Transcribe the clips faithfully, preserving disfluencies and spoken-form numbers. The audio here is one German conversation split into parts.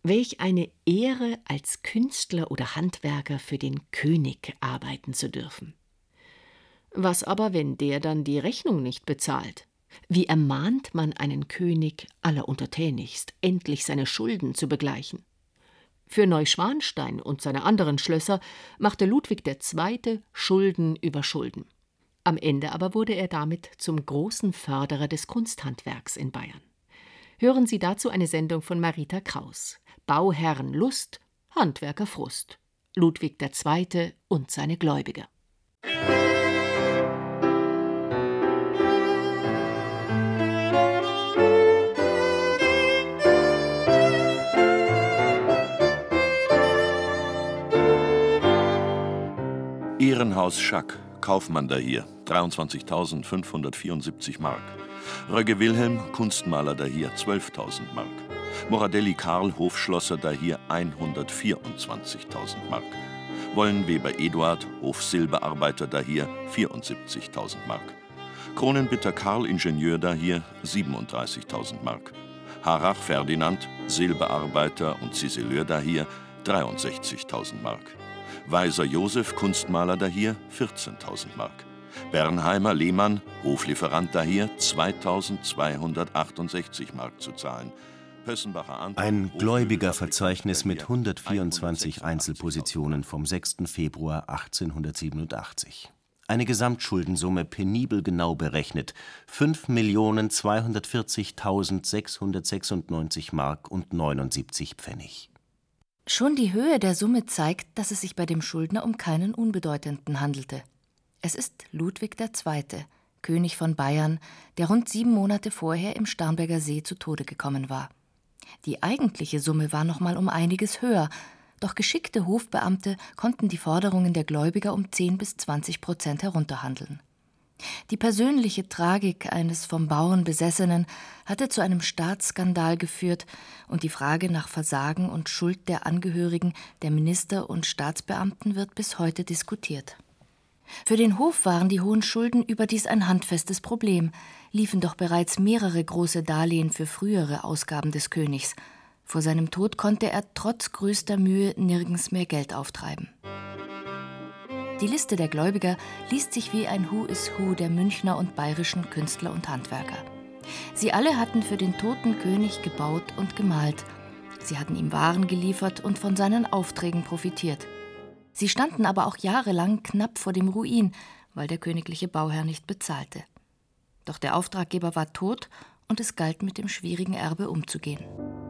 Welch eine Ehre, als Künstler oder Handwerker für den König arbeiten zu dürfen. Was aber, wenn der dann die Rechnung nicht bezahlt? Wie ermahnt man einen König alleruntertänigst, endlich seine Schulden zu begleichen? Für Neuschwanstein und seine anderen Schlösser machte Ludwig der Zweite Schulden über Schulden. Am Ende aber wurde er damit zum großen Förderer des Kunsthandwerks in Bayern. Hören Sie dazu eine Sendung von Marita Kraus. Bauherren Lust, Handwerker Frust. Ludwig der Zweite und seine Gläubiger. Ehrenhaus Schack, Kaufmann da hier, dreiundzwanzigtausendfünfhundertvierundsiebzig Mark. Rögge Wilhelm, Kunstmaler da hier, zwölftausend Mark. Moradelli Karl, Hofschlosser da hier, hundertvierundzwanzigtausend Mark. Wollenweber Eduard, Hofsilberarbeiter da hier, vierundsiebzigtausend Mark. Kronenbitter Karl, Ingenieur da hier, siebenunddreißigtausend Mark. Harrach Ferdinand, Silberarbeiter und Ziseleur da hier, dreiundsechzigtausend Mark. Weiser Josef, Kunstmaler da hier, vierzehntausend Mark. Bernheimer Lehmann, Hoflieferant da hier, zweitausendzweihundertachtundsechzig Mark zu zahlen. Pössenbacher Anton, Ein Gläubigerverzeichnis mit hundertvierundzwanzig Einzelpositionen vom sechsten Februar achtzehnhundertsiebenundachtzig. Eine Gesamtschuldensumme penibel genau berechnet: fünf Millionen zweihundertvierzigtausendsechshundertsechsundneunzig Mark und neunundsiebzig Pfennig. Schon die Höhe der Summe zeigt, dass es sich bei dem Schuldner um keinen Unbedeutenden handelte. Es ist Ludwig der Zweite, König von Bayern, der rund sieben Monate vorher im Starnberger See zu Tode gekommen war. Die eigentliche Summe war noch mal um einiges höher, doch geschickte Hofbeamte konnten die Forderungen der Gläubiger um zehn bis zwanzig Prozent herunterhandeln. Die persönliche Tragik eines vom Bauern Besessenen hatte zu einem Staatsskandal geführt und die Frage nach Versagen und Schuld der Angehörigen der Minister und Staatsbeamten wird bis heute diskutiert. Für den Hof waren die hohen Schulden überdies ein handfestes Problem, liefen doch bereits mehrere große Darlehen für frühere Ausgaben des Königs. Vor seinem Tod konnte er trotz größter Mühe nirgends mehr Geld auftreiben. Die Liste der Gläubiger liest sich wie ein Who is Who der Münchner und bayerischen Künstler und Handwerker. Sie alle hatten für den toten König gebaut und gemalt. Sie hatten ihm Waren geliefert und von seinen Aufträgen profitiert. Sie standen aber auch jahrelang knapp vor dem Ruin, weil der königliche Bauherr nicht bezahlte. Doch der Auftraggeber war tot und es galt, mit dem schwierigen Erbe umzugehen.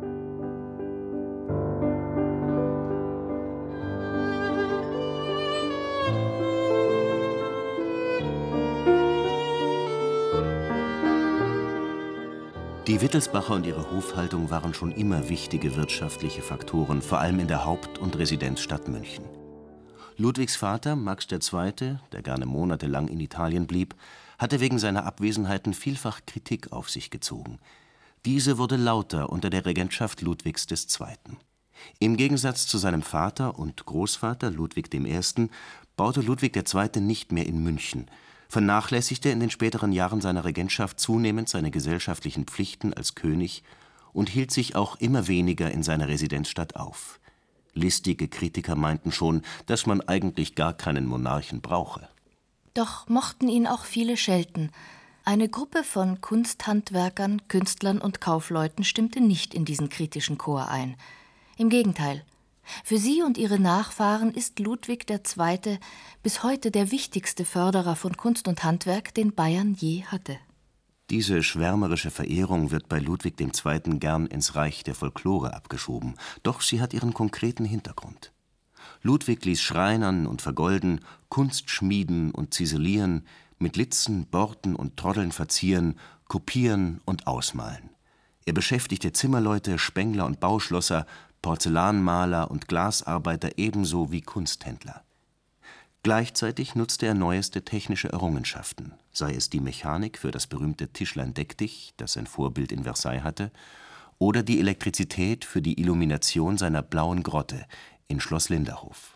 Die Wittelsbacher und ihre Hofhaltung waren schon immer wichtige wirtschaftliche Faktoren, vor allem in der Haupt- und Residenzstadt München. Ludwigs Vater, Max der Zweite., der gerne monatelang in Italien blieb, hatte wegen seiner Abwesenheiten vielfach Kritik auf sich gezogen. Diese wurde lauter unter der Regentschaft Ludwigs des Zweiten. Im Gegensatz zu seinem Vater und Großvater Ludwig der Erste. baute Ludwig der Zweite. nicht mehr in München, vernachlässigte in den späteren Jahren seiner Regentschaft zunehmend seine gesellschaftlichen Pflichten als König und hielt sich auch immer weniger in seiner Residenzstadt auf. Listige Kritiker meinten schon, dass man eigentlich gar keinen Monarchen brauche. Doch mochten ihn auch viele schelten. Eine Gruppe von Kunsthandwerkern, Künstlern und Kaufleuten stimmte nicht in diesen kritischen Chor ein. Im Gegenteil. Für sie und ihre Nachfahren ist Ludwig der Zweite. bis heute der wichtigste Förderer von Kunst und Handwerk, den Bayern je hatte. Diese schwärmerische Verehrung wird bei Ludwig der Zweite. gern ins Reich der Folklore abgeschoben, doch sie hat ihren konkreten Hintergrund. Ludwig ließ schreinern und vergolden, Kunst schmieden und ziselieren, mit Litzen, Borten und Troddeln verzieren, kopieren und ausmalen. Er beschäftigte Zimmerleute, Spengler und Bauschlosser, Porzellanmaler und Glasarbeiter ebenso wie Kunsthändler. Gleichzeitig nutzte er neueste technische Errungenschaften, sei es die Mechanik für das berühmte Tischlein deck dich, das sein Vorbild in Versailles hatte, oder die Elektrizität für die Illumination seiner Blauen Grotte in Schloss Linderhof.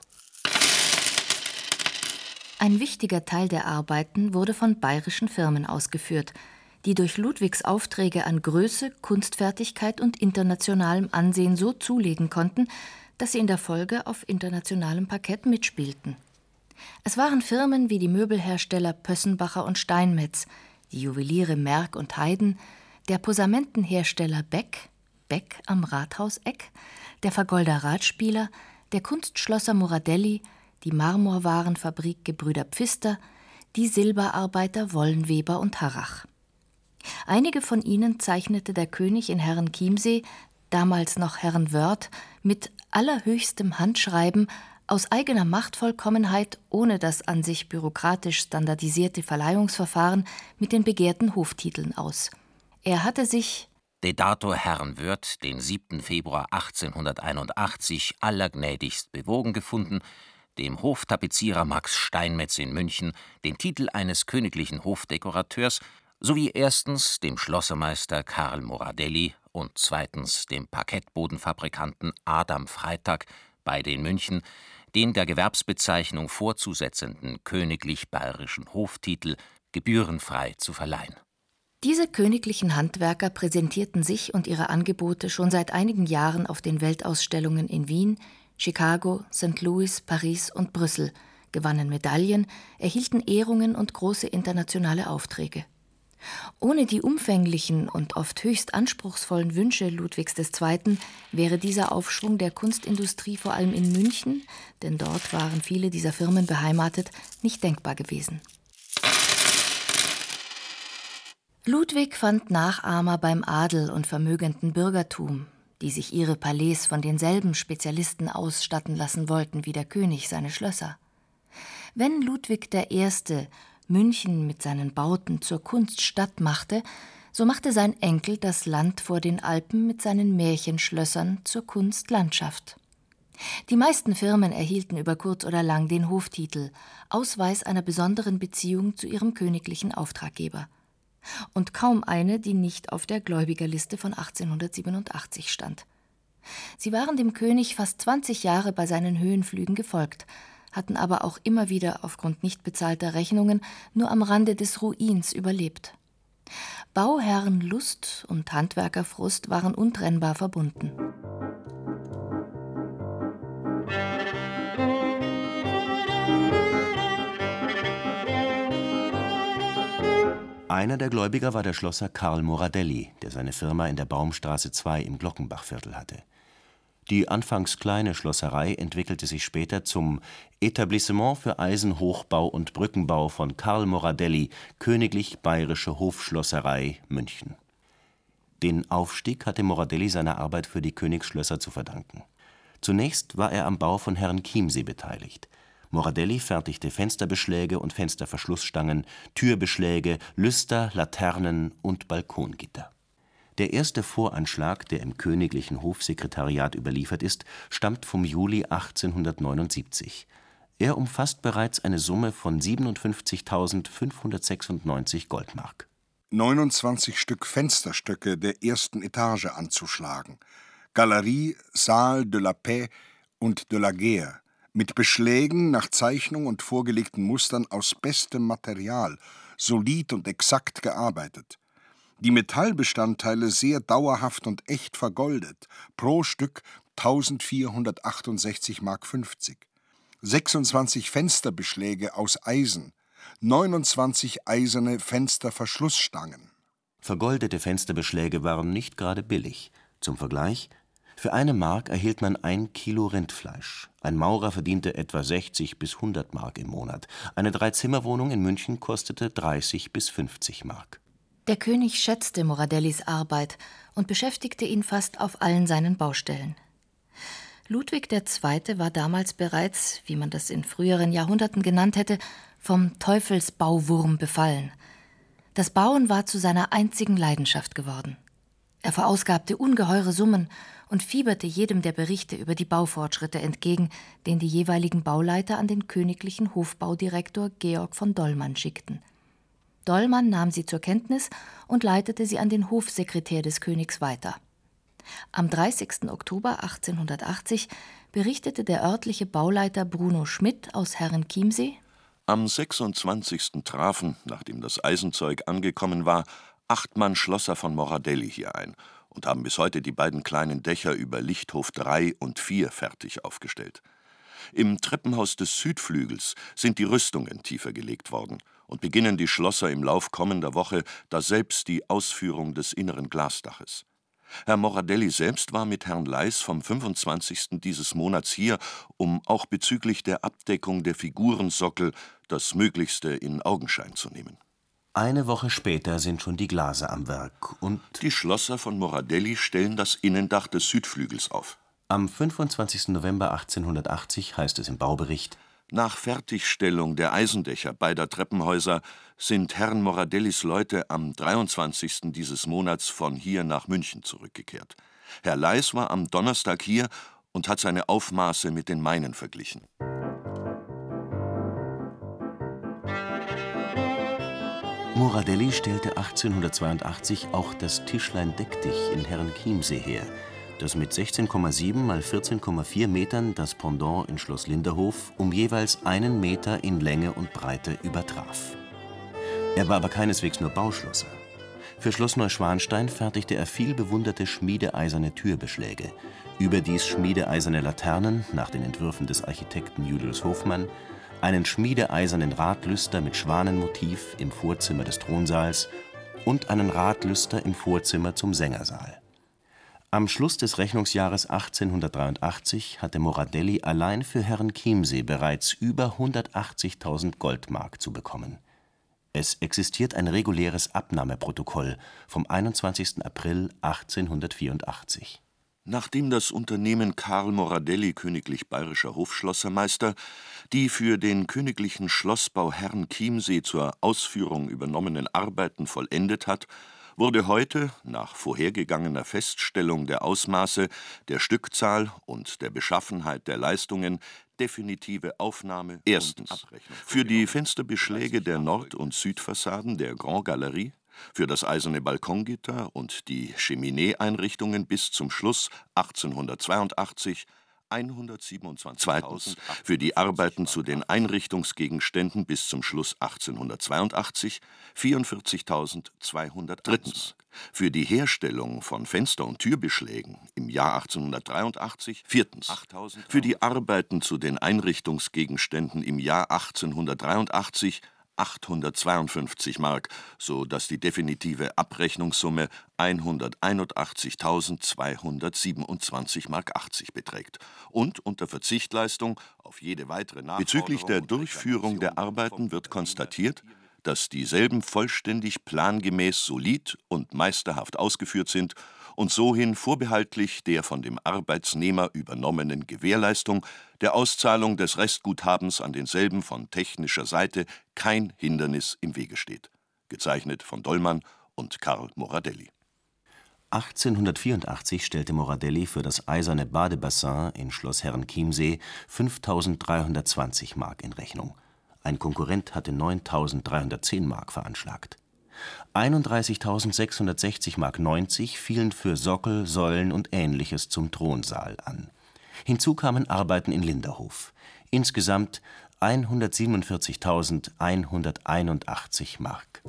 Ein wichtiger Teil der Arbeiten wurde von bayerischen Firmen ausgeführt. die durch Ludwigs Aufträge an Größe, Kunstfertigkeit und internationalem Ansehen so zulegen konnten, dass sie in der Folge auf internationalem Parkett mitspielten. Es waren Firmen wie die Möbelhersteller Pössenbacher und Steinmetz, die Juweliere Merck und Heyden, der Posamentenhersteller Beck, Beck am Rathauseck, der Vergolder Radspieler, der Kunstschlosser Moradelli, die Marmorwarenfabrik Gebrüder Pfister, die Silberarbeiter Wollenweber und Harrach. Einige von ihnen zeichnete der König in Herrenchiemsee, damals noch Herrenwörth, mit allerhöchstem Handschreiben aus eigener Machtvollkommenheit, ohne das an sich bürokratisch standardisierte Verleihungsverfahren, mit den begehrten Hoftiteln aus. Er hatte sich De dato Herrenwörth den siebten Februar achtzehnhunderteinundachtzig allergnädigst bewogen gefunden, dem Hoftapezierer Max Steinmetz in München den Titel eines königlichen Hofdekorateurs sowie erstens dem Schlossermeister Karl Moradelli und zweitens dem Parkettbodenfabrikanten Adam Freytag, beide in München, den der Gewerbsbezeichnung vorzusetzenden königlich bayerischen Hoftitel gebührenfrei zu verleihen. Diese königlichen Handwerker präsentierten sich und ihre Angebote schon seit einigen Jahren auf den Weltausstellungen in Wien, Chicago, Sankt Louis, Paris und Brüssel, gewannen Medaillen, erhielten Ehrungen und große internationale Aufträge. Ohne die umfänglichen und oft höchst anspruchsvollen Wünsche Ludwigs des Zweiten wäre dieser Aufschwung der Kunstindustrie vor allem in München, denn dort waren viele dieser Firmen beheimatet, nicht denkbar gewesen. Ludwig fand Nachahmer beim Adel und vermögenden Bürgertum, die sich ihre Palais von denselben Spezialisten ausstatten lassen wollten wie der König seine Schlösser. Wenn Ludwig der Erste München mit seinen Bauten zur Kunststadt machte, so machte sein Enkel das Land vor den Alpen mit seinen Märchenschlössern zur Kunstlandschaft. Die meisten Firmen erhielten über kurz oder lang den Hoftitel, Ausweis einer besonderen Beziehung zu ihrem königlichen Auftraggeber. Und kaum eine, die nicht auf der Gläubigerliste von achtzehnhundertsiebenundachtzig stand. Sie waren dem König fast zwanzig Jahre bei seinen Höhenflügen gefolgt, hatten aber auch immer wieder aufgrund nicht bezahlter Rechnungen nur am Rande des Ruins überlebt. Bauherrenlust und Handwerkerfrust waren untrennbar verbunden. Einer der Gläubiger war der Schlosser Karl Moradelli, der seine Firma in der Baumstraße zwei im Glockenbachviertel hatte. Die anfangs kleine Schlosserei entwickelte sich später zum Etablissement für Eisenhochbau und Brückenbau von Karl Moradelli, Königlich Bayerische Hofschlosserei, München. Den Aufstieg hatte Moradelli seiner Arbeit für die Königsschlösser zu verdanken. Zunächst war er am Bau von Herrenchiemsee beteiligt. Moradelli fertigte Fensterbeschläge und Fensterverschlussstangen, Türbeschläge, Lüster, Laternen und Balkongitter. Der erste Voranschlag, der im Königlichen Hofsekretariat überliefert ist, stammt vom Juli achtzehnhundertneunundsiebzig. Er umfasst bereits eine Summe von siebenundfünfzigtausendfünfhundertsechsundneunzig Goldmark. neunundzwanzig Stück Fensterstöcke der ersten Etage anzuschlagen. Galerie, Salle de la Paix und de la Guerre. Mit Beschlägen nach Zeichnung und vorgelegten Mustern aus bestem Material, solid und exakt gearbeitet. Die Metallbestandteile sehr dauerhaft und echt vergoldet, pro Stück eintausendvierhundertachtundsechzig Mark fünfzig. sechsundzwanzig Fensterbeschläge aus Eisen, neunundzwanzig eiserne Fensterverschlussstangen. Vergoldete Fensterbeschläge waren nicht gerade billig. Zum Vergleich: Für eine Mark erhielt man ein Kilo Rindfleisch. Ein Maurer verdiente etwa sechzig bis hundert Mark im Monat. Eine Dreizimmerwohnung in München kostete dreißig bis fünfzig Mark. Der König schätzte Moradellis Arbeit und beschäftigte ihn fast auf allen seinen Baustellen. Ludwig der Zweite war damals bereits, wie man das in früheren Jahrhunderten genannt hätte, vom Teufelsbauwurm befallen. Das Bauen war zu seiner einzigen Leidenschaft geworden. Er verausgabte ungeheure Summen und fieberte jedem der Berichte über die Baufortschritte entgegen, den die jeweiligen Bauleiter an den königlichen Hofbaudirektor Georg von Dollmann schickten. Dollmann nahm sie zur Kenntnis und leitete sie an den Hofsekretär des Königs weiter. Am dreißigsten Oktober achtzehnhundertachtzig berichtete der örtliche Bauleiter Bruno Schmidt aus Herrenchiemsee: Am sechsundzwanzigsten trafen, nachdem das Eisenzeug angekommen war, Acht Mann Schlosser von Morradelli hier ein und haben bis heute die beiden kleinen Dächer über Lichthof drei und vier fertig aufgestellt. Im Treppenhaus des Südflügels sind die Rüstungen tiefer gelegt worden und beginnen die Schlosser im Lauf kommender Woche daselbst die Ausführung des inneren Glasdaches. Herr Morradelli selbst war mit Herrn Leis vom fünfundzwanzigsten dieses Monats hier, um auch bezüglich der Abdeckung der Figurensockel das Möglichste in Augenschein zu nehmen. Eine Woche später sind schon die Glaser am Werk und Die Schlosser von Morradelli stellen das Innendach des Südflügels auf. am fünfundzwanzigsten November achtzehnhundertachtzig heißt es im Baubericht: Nach Fertigstellung der Eisendächer beider Treppenhäuser sind Herrn Morradellis Leute am dreiundzwanzigsten dieses Monats von hier nach München zurückgekehrt. Herr Leis war am Donnerstag hier und hat seine Aufmaße mit den meinen verglichen. Morradelli stellte achtzehnhundertzweiundachtzig auch das Tischlein Deck-dich in Herrenchiemsee her, das mit sechzehn Komma sieben mal vierzehn Komma vier Metern das Pendant in Schloss Linderhof um jeweils einen Meter in Länge und Breite übertraf. Er war aber keineswegs nur Bauschlosser. Für Schloss Neuschwanstein fertigte er viel bewunderte schmiedeeiserne Türbeschläge, überdies schmiedeeiserne Laternen nach den Entwürfen des Architekten Julius Hofmann, einen schmiedeeisernen Radlüster mit Schwanenmotiv im Vorzimmer des Thronsaals und einen Radlüster im Vorzimmer zum Sängersaal. Am Schluss des Rechnungsjahres achtzehnhundertdreiundachtzig hatte Morradelli allein für Herrenchiemsee bereits über hundertachtzigtausend Goldmark zu bekommen. Es existiert ein reguläres Abnahmeprotokoll vom einundzwanzigsten April achtzehnhundertvierundachtzig. Nachdem das Unternehmen Karl Morradelli königlich bayerischer Hofschlossermeister die für den königlichen Schlossbau Herrenchiemsee zur Ausführung übernommenen Arbeiten vollendet hat, wurde heute, nach vorhergegangener Feststellung der Ausmaße, der Stückzahl und der Beschaffenheit der Leistungen, definitive Aufnahme erstens für die Fensterbeschläge der Nord- und Südfassaden der Grand Galerie, für das eiserne Balkongitter und die Cheminee-Einrichtungen bis zum Schluss achtzehnhundertzweiundachtzig hundertsiebenundzwanzigtausend, für die Arbeiten zu den Einrichtungsgegenständen bis zum Schluss achtzehnhundertzweiundachtzig vierundvierzigtausendzweihundert. Drittens. Für die Herstellung von Fenster- und Türbeschlägen im Jahr achtzehnhundertdreiundachtzig. Viertens. Für die Arbeiten zu den Einrichtungsgegenständen im Jahr achtzehnhundertdreiundachtzig achthundertzweiundfünfzig Mark, so dass die definitive Abrechnungssumme hunderteinundachtzigtausendzweihundertsiebenundzwanzig Mark achtzig beträgt und unter Verzichtleistung auf jede weitere Nachforderung. Bezüglich der Durchführung der Arbeiten wird konstatiert, dass dieselben vollständig plangemäß solid und meisterhaft ausgeführt sind und sohin vorbehaltlich der von dem Arbeitsnehmer übernommenen Gewährleistung der Auszahlung des Restguthabens an denselben von technischer Seite kein Hindernis im Wege steht. Gezeichnet von Dollmann und Karl Morradelli. achtzehnhundertvierundachtzig stellte Morradelli für das eiserne Badebassin in Schloss Herrenchiemsee fünftausenddreihundertzwanzig Mark in Rechnung. Ein Konkurrent hatte neuntausenddreihundertzehn Mark veranschlagt. einunddreißigtausendsechshundertsechzig Mark neunzig fielen für Sockel, Säulen und Ähnliches zum Thronsaal an. Hinzu kamen Arbeiten in Linderhof. Insgesamt hundertsiebenundvierzigtausendeinhunderteinundachtzig Mark.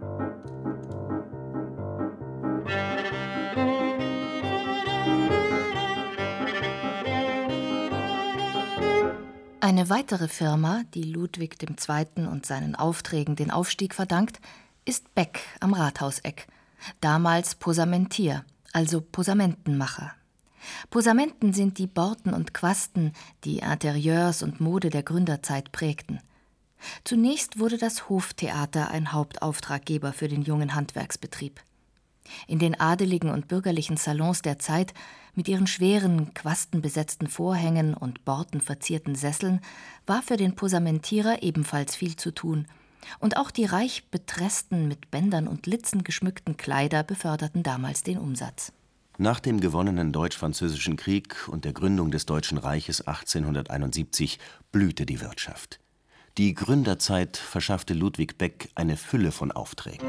Eine weitere Firma, die Ludwig der Zweite. Und seinen Aufträgen den Aufstieg verdankt, ist Beck am Rathauseck, damals Posamentier, also Posamentenmacher. Posamenten sind die Borten und Quasten, die Interieurs und Mode der Gründerzeit prägten. Zunächst wurde das Hoftheater ein Hauptauftraggeber für den jungen Handwerksbetrieb. In den adeligen und bürgerlichen Salons der Zeit mit ihren schweren, quastenbesetzten Vorhängen und bortenverzierten Sesseln war für den Posamentierer ebenfalls viel zu tun, und auch die reich betressten, mit Bändern und Litzen geschmückten Kleider beförderten damals den Umsatz. Nach dem gewonnenen Deutsch-Französischen Krieg und der Gründung des Deutschen Reiches achtzehnhunderteinundsiebzig blühte die Wirtschaft. Die Gründerzeit verschaffte Ludwig Beck eine Fülle von Aufträgen.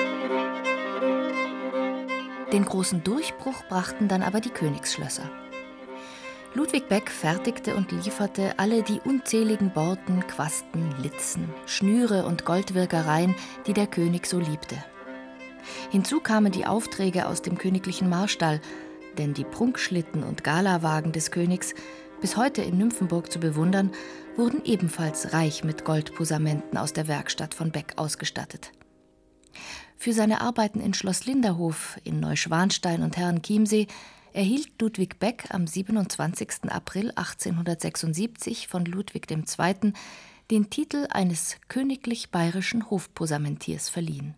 Den großen Durchbruch brachten dann aber die Königsschlösser. Ludwig Beck fertigte und lieferte alle die unzähligen Borten, Quasten, Litzen, Schnüre und Goldwirkereien, die der König so liebte. Hinzu kamen die Aufträge aus dem königlichen Marstall, denn die Prunkschlitten und Galawagen des Königs, bis heute in Nymphenburg zu bewundern, wurden ebenfalls reich mit Goldposamenten aus der Werkstatt von Beck ausgestattet. Für seine Arbeiten in Schloss Linderhof, in Neuschwanstein und Herrenchiemsee erhielt Ludwig Beck am siebenundzwanzigsten April achtzehnhundertsechsundsiebzig von Ludwig der Zweite. den Titel eines königlich bayerischen Hofposamentiers verliehen.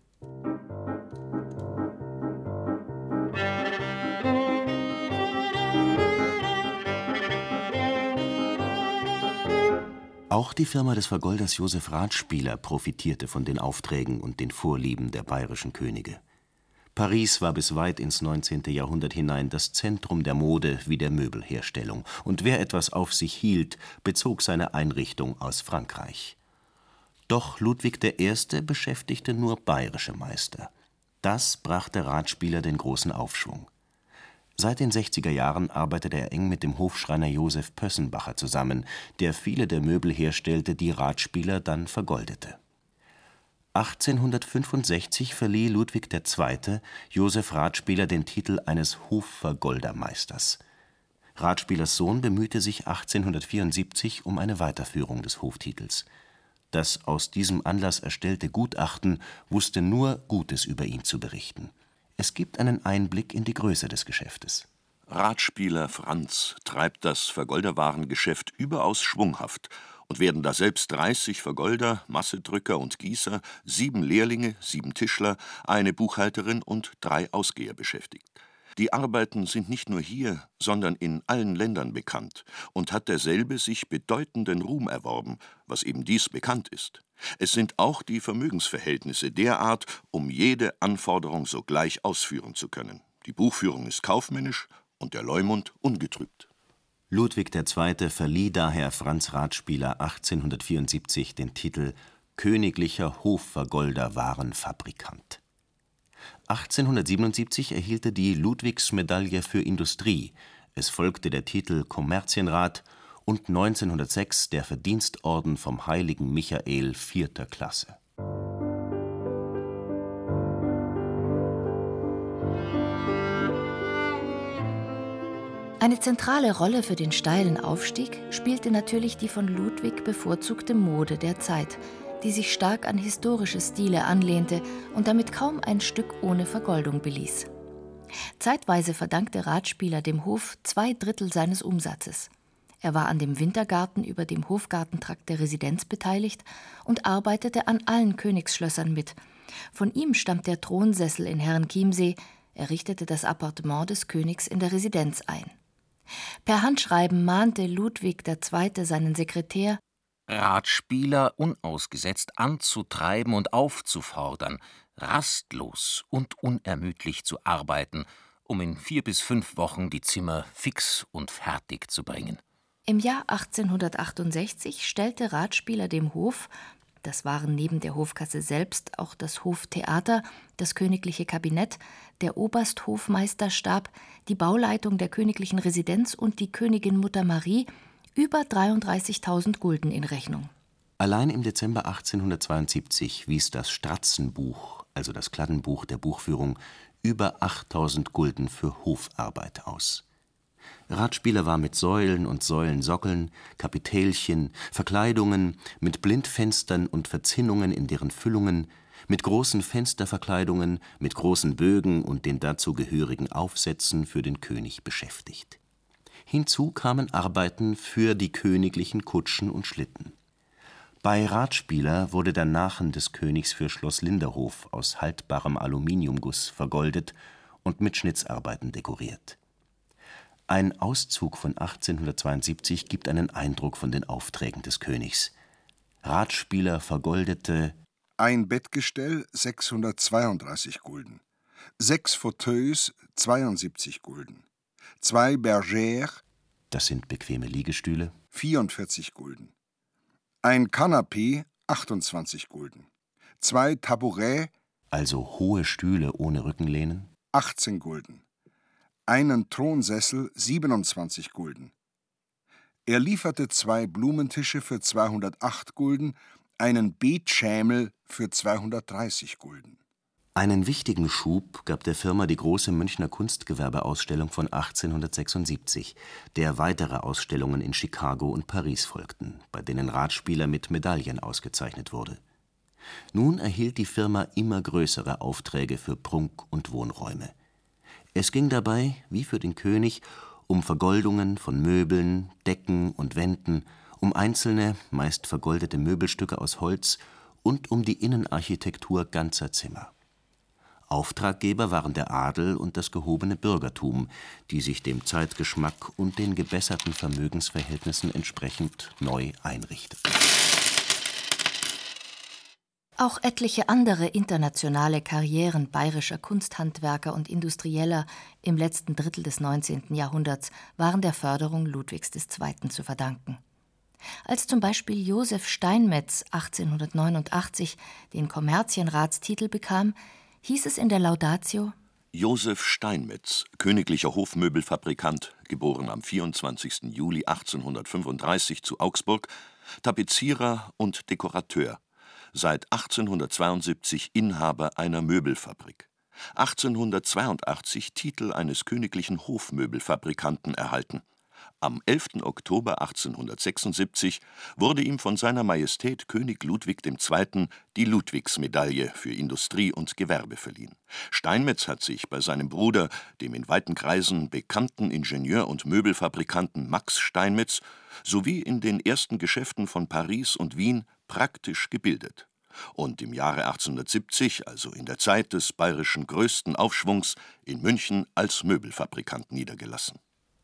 Auch die Firma des Vergolders Josef Ratspieler profitierte von den Aufträgen und den Vorlieben der bayerischen Könige. Paris war bis weit ins neunzehnte Jahrhundert hinein das Zentrum der Mode wie der Möbelherstellung, und wer etwas auf sich hielt, bezog seine Einrichtung aus Frankreich. Doch Ludwig der Erste beschäftigte nur bayerische Meister. Das brachte Ratspieler den großen Aufschwung. Seit den sechziger Jahren arbeitete er eng mit dem Hofschreiner Josef Pössenbacher zusammen, der viele der Möbel herstellte, die Ratspieler dann vergoldete. achtzehnhundertfünfundsechzig verlieh Ludwig der Zweite. Josef Ratspieler den Titel eines Hofvergoldermeisters. Ratspielers Sohn bemühte sich achtzehnhundertvierundsiebzig um eine Weiterführung des Hoftitels. Das aus diesem Anlass erstellte Gutachten wusste nur Gutes über ihn zu berichten. Es gibt einen Einblick in die Größe des Geschäftes. Ratspieler Franz treibt das Vergolderwarengeschäft überaus schwunghaft und werden daselbst dreißig Vergolder, Massedrücker und Gießer, sieben Lehrlinge, sieben Tischler, eine Buchhalterin und drei Ausgeher beschäftigt. Die Arbeiten sind nicht nur hier, sondern in allen Ländern bekannt und hat derselbe sich bedeutenden Ruhm erworben, was eben dies bekannt ist. Es sind auch die Vermögensverhältnisse derart, um jede Anforderung sogleich ausführen zu können. Die Buchführung ist kaufmännisch und der Leumund ungetrübt. Ludwig der Zweite. Verlieh daher Franz Ratspieler achtzehnhundertvierundsiebzig den Titel Königlicher Hofvergolder-Warenfabrikant. achtzehnhundertsiebenundsiebzig erhielt er die Ludwigsmedaille für Industrie, es folgte der Titel Kommerzienrat und neunzehnhundertsechs der Verdienstorden vom heiligen Michael vierter Klasse. Eine zentrale Rolle für den steilen Aufstieg spielte natürlich die von Ludwig bevorzugte Mode der Zeit, die sich stark an historische Stile anlehnte und damit kaum ein Stück ohne Vergoldung beließ. Zeitweise verdankte Ratspieler dem Hof zwei Drittel seines Umsatzes. Er war an dem Wintergarten über dem Hofgartentrakt der Residenz beteiligt und arbeitete an allen Königsschlössern mit. Von ihm stammt der Thronsessel in Herrenchiemsee, er richtete das Appartement des Königs in der Residenz ein. Per Handschreiben mahnte Ludwig der Zweite seinen Sekretär, Ratspieler unausgesetzt anzutreiben und aufzufordern, rastlos und unermüdlich zu arbeiten, um in vier bis fünf Wochen die Zimmer fix und fertig zu bringen. Im Jahr achtzehnhundertachtundsechzig stellte Ratspieler dem Hof, das waren neben der Hofkasse selbst auch das Hoftheater, das königliche Kabinett, der Obersthofmeisterstab, die Bauleitung der königlichen Residenz und die Königin Mutter Marie über dreiunddreißigtausend Gulden in Rechnung. Allein im Dezember achtzehnhundertzweiundsiebzig wies das Stratzenbuch, also das Kladdenbuch der Buchführung, über achttausend Gulden für Hofarbeit aus. Ratspieler war mit Säulen und Säulensockeln, Kapitälchen, Verkleidungen, mit Blindfenstern und Verzinnungen in deren Füllungen, mit großen Fensterverkleidungen, mit großen Bögen und den dazu gehörigen Aufsätzen für den König beschäftigt. Hinzu kamen Arbeiten für die königlichen Kutschen und Schlitten. Bei Ratspieler wurde der Nachen des Königs für Schloss Linderhof aus haltbarem Aluminiumguss vergoldet und mit Schnitzarbeiten dekoriert. Ein Auszug von achtzehnhundertzweiundsiebzig gibt einen Eindruck von den Aufträgen des Königs. Ratspieler vergoldete ein Bettgestell sechshundertzweiunddreißig Gulden, sechs Fauteuils zweiundsiebzig Gulden, zwei Bergères, das sind bequeme Liegestühle, vierundvierzig Gulden, ein Kanapee achtundzwanzig Gulden, zwei Tabourets, also hohe Stühle ohne Rückenlehnen, achtzehn Gulden, einen Thronsessel siebenundzwanzig Gulden. Er lieferte zwei Blumentische für zweihundertacht Gulden, einen Betschämel für zweihundertdreißig Gulden. Einen wichtigen Schub gab der Firma die große Münchner Kunstgewerbeausstellung von achtzehnhundertsechsundsiebzig, der weitere Ausstellungen in Chicago und Paris folgten, bei denen Radspieler mit Medaillen ausgezeichnet wurde. Nun erhielt die Firma immer größere Aufträge für Prunk- und Wohnräume. Es ging dabei, wie für den König, um Vergoldungen von Möbeln, Decken und Wänden, um einzelne, meist vergoldete Möbelstücke aus Holz und um die Innenarchitektur ganzer Zimmer. Auftraggeber waren der Adel und das gehobene Bürgertum, die sich dem Zeitgeschmack und den gebesserten Vermögensverhältnissen entsprechend neu einrichteten. Auch etliche andere internationale Karrieren bayerischer Kunsthandwerker und Industrieller im letzten Drittel des neunzehnten Jahrhunderts waren der Förderung Ludwigs des Zweiten zu verdanken. Als zum Beispiel Josef Steinmetz achtzehnhundertneunundachtzig den Kommerzienratstitel bekam, hieß es in der Laudatio: Josef Steinmetz, königlicher Hofmöbelfabrikant, geboren am vierundzwanzigsten Juli achtzehnhundertfünfunddreißig zu Augsburg, Tapezierer und Dekorateur, seit achtzehnhundertzweiundsiebzig Inhaber einer Möbelfabrik, achtzehnhundertzweiundachtzig Titel eines königlichen Hofmöbelfabrikanten erhalten. Am elften Oktober achtzehnhundertsechsundsiebzig wurde ihm von seiner Majestät König Ludwig der Zweite die Ludwigsmedaille für Industrie und Gewerbe verliehen. Steinmetz hat sich bei seinem Bruder, dem in weiten Kreisen bekannten Ingenieur und Möbelfabrikanten Max Steinmetz, sowie in den ersten Geschäften von Paris und Wien praktisch gebildet und im Jahre achtzehnhundertsiebzig, also in der Zeit des bayerischen größten Aufschwungs, in München als Möbelfabrikant niedergelassen.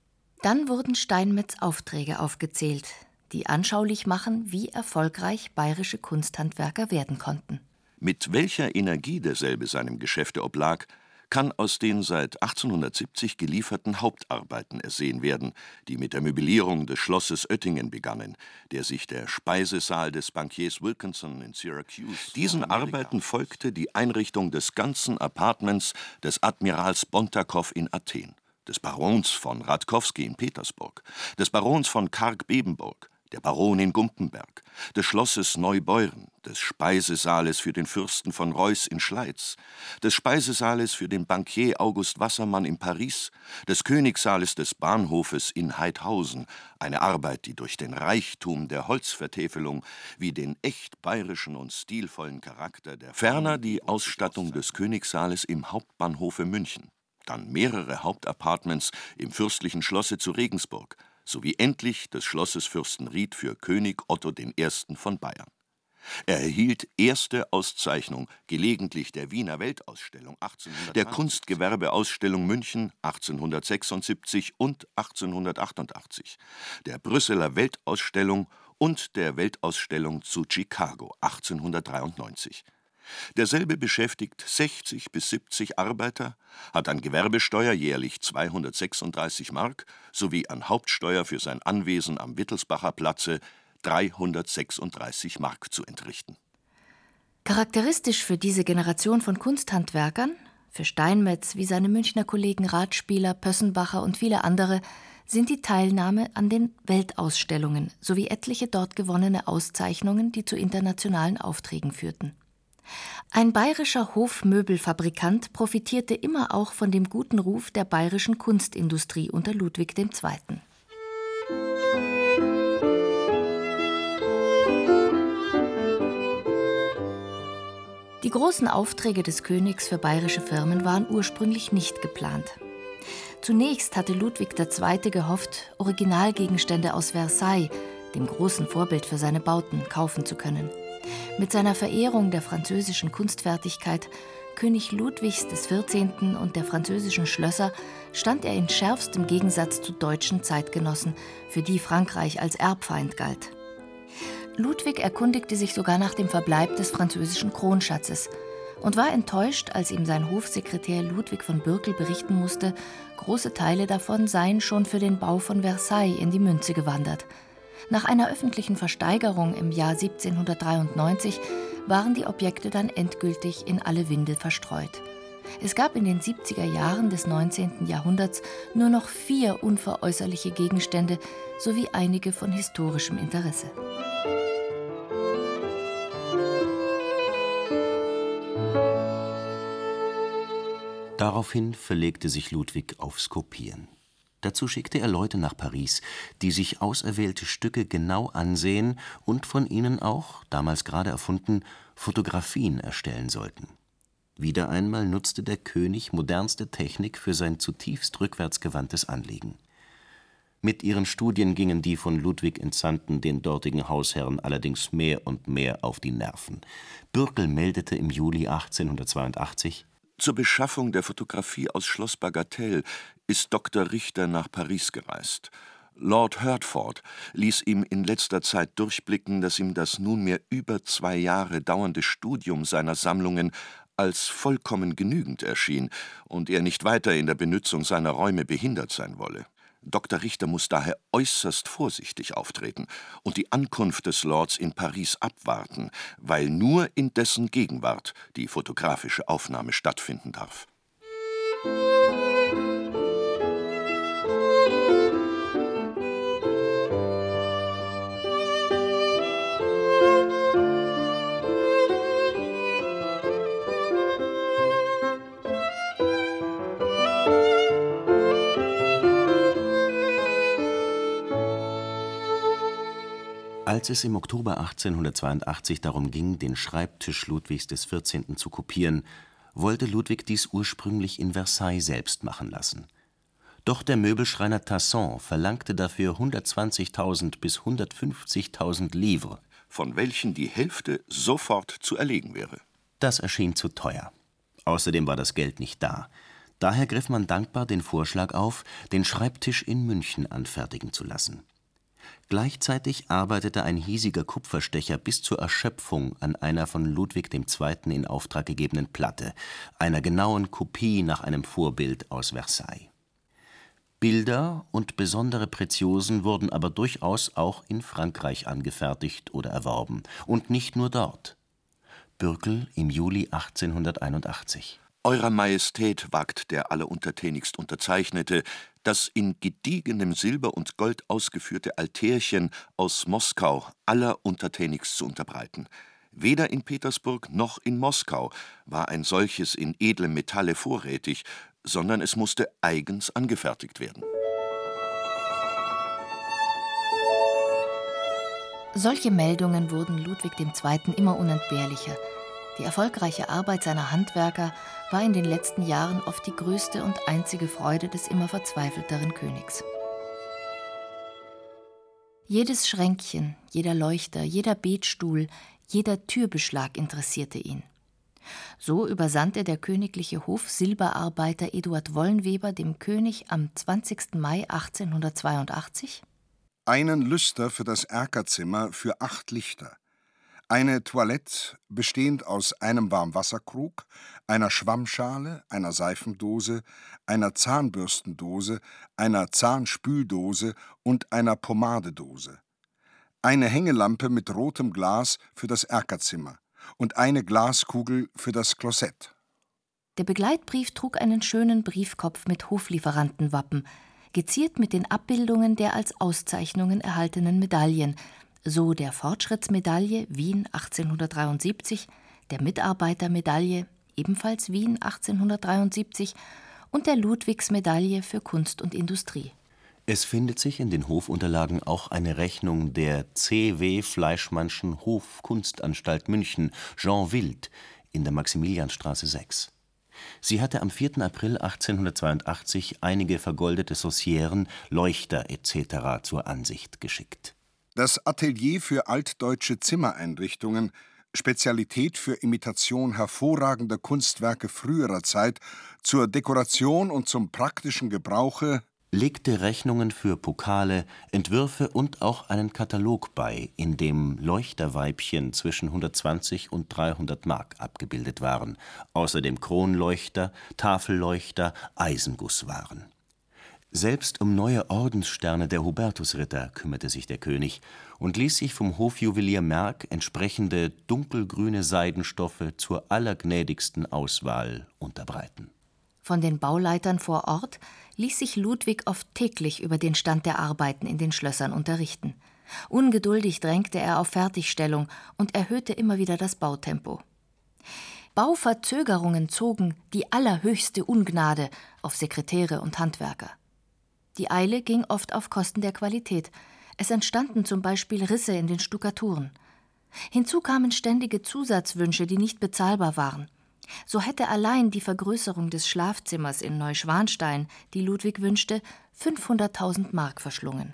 Dann wurden Steinmetz Aufträge aufgezählt, die anschaulich machen, wie erfolgreich bayerische Kunsthandwerker werden konnten. Mit welcher Energie derselbe seinem Geschäfte oblag, kann aus den seit achtzehnhundertsiebzig gelieferten Hauptarbeiten ersehen werden, die mit der Möblierung des Schlosses Oettingen begannen, der sich der Speisesaal des Bankiers Wilkinson in Syracuse. Diesen Arbeiten folgte die Einrichtung des ganzen Appartements des Admirals Bontakow in Athen, des Barons von Radkowski in Petersburg, des Barons von Karg-Bebenburg, der Baronin Gumpenberg, des Schlosses Neubeuren, des Speisesaales für den Fürsten von Reuß in Schleiz, des Speisesaales für den Bankier August Wassermann in Paris, des Königssaales des Bahnhofes in Haidhausen, eine Arbeit, die durch den Reichtum der Holzvertäfelung wie den echt bayerischen und stilvollen Charakter der ferner die Ausstattung des Königssaales im Hauptbahnhofe München, dann mehrere Hauptappartements im fürstlichen Schlosse zu Regensburg, sowie endlich des Schlosses Fürstenried für König Otto der Erste von Bayern. Er erhielt erste Auszeichnung, gelegentlich der Wiener Weltausstellung achtzehnhundertzwanzig, der Kunstgewerbeausstellung München achtzehnhundertsechsundsiebzig und achtzehnhundertachtundachtzig, der Brüsseler Weltausstellung und der Weltausstellung zu Chicago achtzehnhundertdreiundneunzig. Derselbe beschäftigt sechzig bis siebzig Arbeiter, hat an Gewerbesteuer jährlich zweihundertsechsunddreißig Mark sowie an Hauptsteuer für sein Anwesen am Wittelsbacher Platze dreihundertsechsunddreißig Mark zu entrichten. Charakteristisch für diese Generation von Kunsthandwerkern, für Steinmetz wie seine Münchner Kollegen Radspieler, Pössenbacher und viele andere, sind die Teilnahme an den Weltausstellungen sowie etliche dort gewonnene Auszeichnungen, die zu internationalen Aufträgen führten. Ein bayerischer Hofmöbelfabrikant profitierte immer auch von dem guten Ruf der bayerischen Kunstindustrie unter Ludwig der Zweite. Die großen Aufträge des Königs für bayerische Firmen waren ursprünglich nicht geplant. Zunächst hatte Ludwig der Zweite gehofft, Originalgegenstände aus Versailles, dem großen Vorbild für seine Bauten, kaufen zu können. Mit seiner Verehrung der französischen Kunstfertigkeit, König Ludwigs des Vierzehnten und der französischen Schlösser, stand er in schärfstem Gegensatz zu deutschen Zeitgenossen, für die Frankreich als Erbfeind galt. Ludwig erkundigte sich sogar nach dem Verbleib des französischen Kronschatzes und war enttäuscht, als ihm sein Hofsekretär Ludwig von Bürkel berichten musste, große Teile davon seien schon für den Bau von Versailles in die Münze gewandert. Nach einer öffentlichen Versteigerung im Jahr siebzehnhundertdreiundneunzig waren die Objekte dann endgültig in alle Winde verstreut. Es gab in den siebziger Jahren des neunzehnten Jahrhunderts nur noch vier unveräußerliche Gegenstände sowie einige von historischem Interesse. Daraufhin verlegte sich Ludwig aufs Kopieren. Dazu schickte er Leute nach Paris, die sich auserwählte Stücke genau ansehen und von ihnen auch, damals gerade erfunden, Fotografien erstellen sollten. Wieder einmal nutzte der König modernste Technik für sein zutiefst rückwärtsgewandtes Anliegen. Mit ihren Studien gingen die von Ludwig Entsandten den dortigen Hausherren allerdings mehr und mehr auf die Nerven. Bürkel meldete im Juli achtzehnhundertzweiundachtzig: Zur Beschaffung der Fotografie aus Schloss Bagatelle ist Doktor Richter nach Paris gereist. Lord Hertford ließ ihm in letzter Zeit durchblicken, dass ihm das nunmehr über zwei Jahre dauernde Studium seiner Sammlungen als vollkommen genügend erschien und er nicht weiter in der Benützung seiner Räume behindert sein wolle. Doktor Richter muss daher äußerst vorsichtig auftreten und die Ankunft des Lords in Paris abwarten, weil nur in dessen Gegenwart die fotografische Aufnahme stattfinden darf. Als es im Oktober achtzehnhundertzweiundachtzig darum ging, den Schreibtisch Ludwigs des vierzehnten zu kopieren, wollte Ludwig dies ursprünglich in Versailles selbst machen lassen. Doch der Möbelschreiner Tasson verlangte dafür hundertzwanzigtausend bis hundertfünfzigtausend Livres, von welchen die Hälfte sofort zu erlegen wäre. Das erschien zu teuer. Außerdem war das Geld nicht da. Daher griff man dankbar den Vorschlag auf, den Schreibtisch in München anfertigen zu lassen. Gleichzeitig arbeitete ein hiesiger Kupferstecher bis zur Erschöpfung an einer von Ludwig der Zweite in Auftrag gegebenen Platte, einer genauen Kopie nach einem Vorbild aus Versailles. Bilder und besondere Preziosen wurden aber durchaus auch in Frankreich angefertigt oder erworben, und nicht nur dort. Bürkel im Juli achtzehnhunderteinundachtzig: Eurer Majestät wagt der alleruntertänigst Unterzeichnete, das in gediegenem Silber und Gold ausgeführte Altärchen aus Moskau alleruntertänigst zu unterbreiten. Weder in Petersburg noch in Moskau war ein solches in edlem Metalle vorrätig, sondern es musste eigens angefertigt werden. Solche Meldungen wurden Ludwig der Zweite immer unentbehrlicher. Die erfolgreiche Arbeit seiner Handwerker war in den letzten Jahren oft die größte und einzige Freude des immer verzweifelteren Königs. Jedes Schränkchen, jeder Leuchter, jeder Betstuhl, jeder Türbeschlag interessierte ihn. So übersandte der königliche Hof-Silberarbeiter Eduard Wollenweber dem König am zwanzigsten Mai achtzehnhundertzweiundachtzig einen Lüster für das Erkerzimmer für acht Lichter, eine Toilette bestehend aus einem Warmwasserkrug, einer Schwammschale, einer Seifendose, einer Zahnbürstendose, einer Zahnspüldose und einer Pomadedose, eine Hängelampe mit rotem Glas für das Erkerzimmer und eine Glaskugel für das Klosett. Der Begleitbrief trug einen schönen Briefkopf mit Hoflieferantenwappen, geziert mit den Abbildungen der als Auszeichnungen erhaltenen Medaillen, so der Fortschrittsmedaille Wien achtzehnhundertdreiundsiebzig, der Mitarbeitermedaille ebenfalls Wien achtzehnhundertdreiundsiebzig und der Ludwigsmedaille für Kunst und Industrie. Es findet sich in den Hofunterlagen auch eine Rechnung der C W Fleischmannschen Hofkunstanstalt München, Jean Wild, in der Maximilianstraße sechs. Sie hatte am vierten April achtzehnhundertzweiundachtzig einige vergoldete Saucieren, Leuchter et cetera zur Ansicht geschickt. Das Atelier für altdeutsche Zimmereinrichtungen, Spezialität für Imitation hervorragender Kunstwerke früherer Zeit, zur Dekoration und zum praktischen Gebrauche, legte Rechnungen für Pokale, Entwürfe und auch einen Katalog bei, in dem Leuchterweibchen zwischen hundertzwanzig und dreihundert Mark abgebildet waren, außerdem Kronleuchter, Tafelleuchter, Eisengusswaren. Selbst um neue Ordenssterne der Hubertusritter kümmerte sich der König und ließ sich vom Hofjuwelier Merck entsprechende dunkelgrüne Seidenstoffe zur allergnädigsten Auswahl unterbreiten. Von den Bauleitern vor Ort ließ sich Ludwig oft täglich über den Stand der Arbeiten in den Schlössern unterrichten. Ungeduldig drängte er auf Fertigstellung und erhöhte immer wieder das Bautempo. Bauverzögerungen zogen die allerhöchste Ungnade auf Sekretäre und Handwerker. Die Eile ging oft auf Kosten der Qualität. Es entstanden zum Beispiel Risse in den Stuckaturen. Hinzu kamen ständige Zusatzwünsche, die nicht bezahlbar waren. So hätte allein die Vergrößerung des Schlafzimmers in Neuschwanstein, die Ludwig wünschte, fünfhunderttausend Mark verschlungen.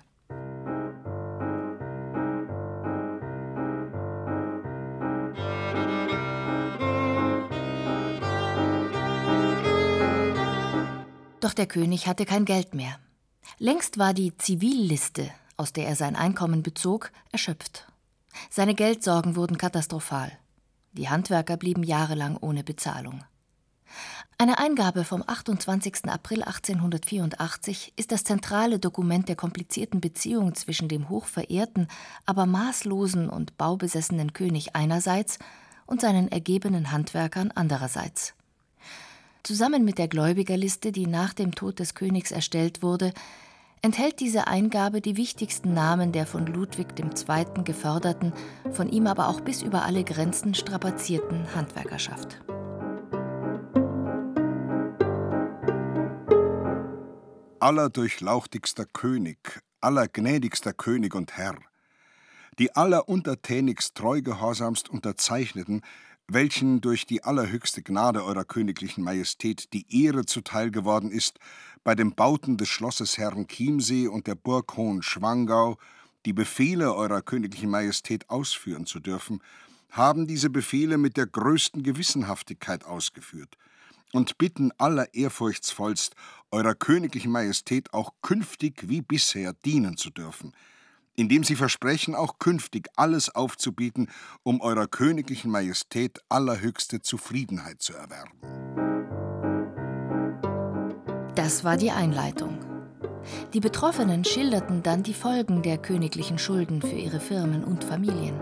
Doch der König hatte kein Geld mehr. Längst war die Zivilliste, aus der er sein Einkommen bezog, erschöpft. Seine Geldsorgen wurden katastrophal. Die Handwerker blieben jahrelang ohne Bezahlung. Eine Eingabe vom achtundzwanzigsten April achtzehnhundertvierundachtzig ist das zentrale Dokument der komplizierten Beziehung zwischen dem hochverehrten, aber maßlosen und baubesessenen König einerseits und seinen ergebenen Handwerkern andererseits. Zusammen mit der Gläubigerliste, die nach dem Tod des Königs erstellt wurde, enthält diese Eingabe die wichtigsten Namen der von Ludwig der Zweite geförderten, von ihm aber auch bis über alle Grenzen strapazierten Handwerkerschaft. Allerdurchlauchtigster König, allergnädigster König und Herr, die alleruntertänigst treugehorsamst Unterzeichneten, welchen durch die allerhöchste Gnade eurer königlichen Majestät die Ehre zuteil geworden ist, bei den Bauten des Schlosses Herrenchiemsee und der Burg Hohenschwangau die Befehle eurer königlichen Majestät ausführen zu dürfen, haben diese Befehle mit der größten Gewissenhaftigkeit ausgeführt und bitten allerehrfurchtsvollst eurer königlichen Majestät auch künftig wie bisher dienen zu dürfen, indem sie versprechen, auch künftig alles aufzubieten, um eurer königlichen Majestät allerhöchste Zufriedenheit zu erwerben. Das war die Einleitung. Die Betroffenen schilderten dann die Folgen der königlichen Schulden für ihre Firmen und Familien.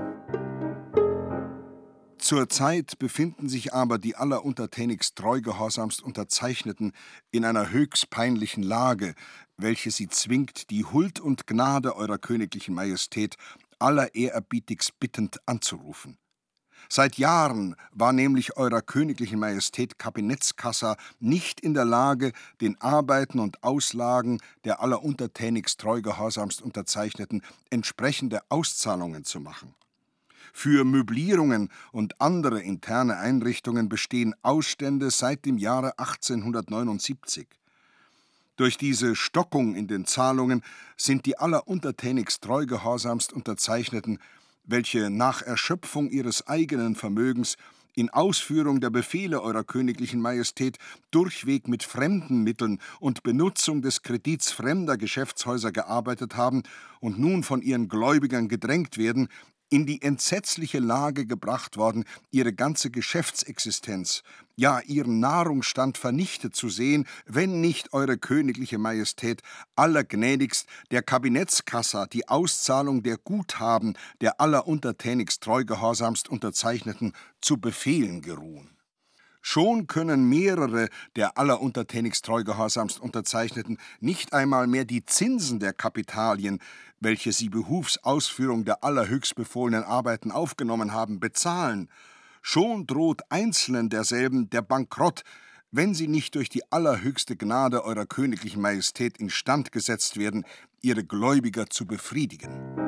Zurzeit befinden sich aber die alleruntertänigst treugehorsamst Unterzeichneten in einer höchst peinlichen Lage, welche sie zwingt, die Huld und Gnade eurer königlichen Majestät allerehrerbietigs bittend anzurufen. Seit Jahren war nämlich eurer königlichen Majestät Kabinettskassa nicht in der Lage, den Arbeiten und Auslagen der alleruntertänigst treugehorsamst Unterzeichneten entsprechende Auszahlungen zu machen. Für Möblierungen und andere interne Einrichtungen bestehen Ausstände seit dem Jahre achtzehnhundertneunundsiebzig. Durch diese Stockung in den Zahlungen sind die alleruntertänigst treugehorsamst Unterzeichneten, welche nach Erschöpfung ihres eigenen Vermögens in Ausführung der Befehle eurer königlichen Majestät durchweg mit fremden Mitteln und Benutzung des Kredits fremder Geschäftshäuser gearbeitet haben und nun von ihren Gläubigern gedrängt werden, in die entsetzliche Lage gebracht worden, ihre ganze Geschäftsexistenz, ja ihren Nahrungsstand vernichtet zu sehen, wenn nicht eure königliche Majestät allergnädigst der Kabinettskassa die Auszahlung der Guthaben der alleruntertänigst treugehorsamst Unterzeichneten zu befehlen geruhen. Schon können mehrere der alleruntertänigst treugehorsamst Unterzeichneten nicht einmal mehr die Zinsen der Kapitalien, welche sie behufs Ausführung der allerhöchst befohlenen Arbeiten aufgenommen haben, bezahlen. Schon droht einzelnen derselben der Bankrott, wenn sie nicht durch die allerhöchste Gnade eurer königlichen Majestät instand gesetzt werden, ihre Gläubiger zu befriedigen.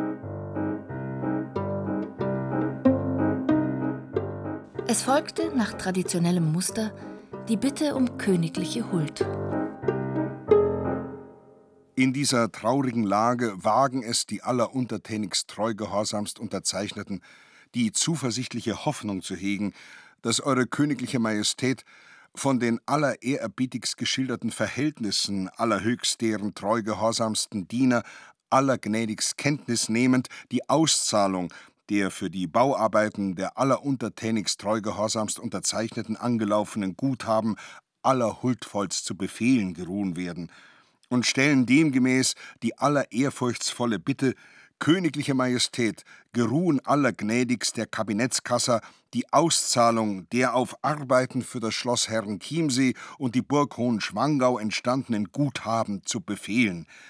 Es folgte nach traditionellem Muster die Bitte um königliche Huld. In dieser traurigen Lage wagen es die alleruntertänigst treugehorsamst Unterzeichneten, die zuversichtliche Hoffnung zu hegen, dass eure königliche Majestät von den allerehrerbietigs geschilderten Verhältnissen allerhöchst deren treugehorsamsten Diener allergnädigst Kenntnis nehmend die Auszahlung der für die Bauarbeiten der alleruntertänigst treugehorsamst Unterzeichneten angelaufenen Guthaben allerhuldvollst zu befehlen geruhen werden und stellen demgemäß die allerehrfurchtsvolle Bitte, königliche Majestät, geruhen allergnädigst der Kabinettskassa die Auszahlung der auf Arbeiten für das Schloss Herrenchiemsee und die Burg Hohenschwangau entstandenen Guthaben zu befehlen,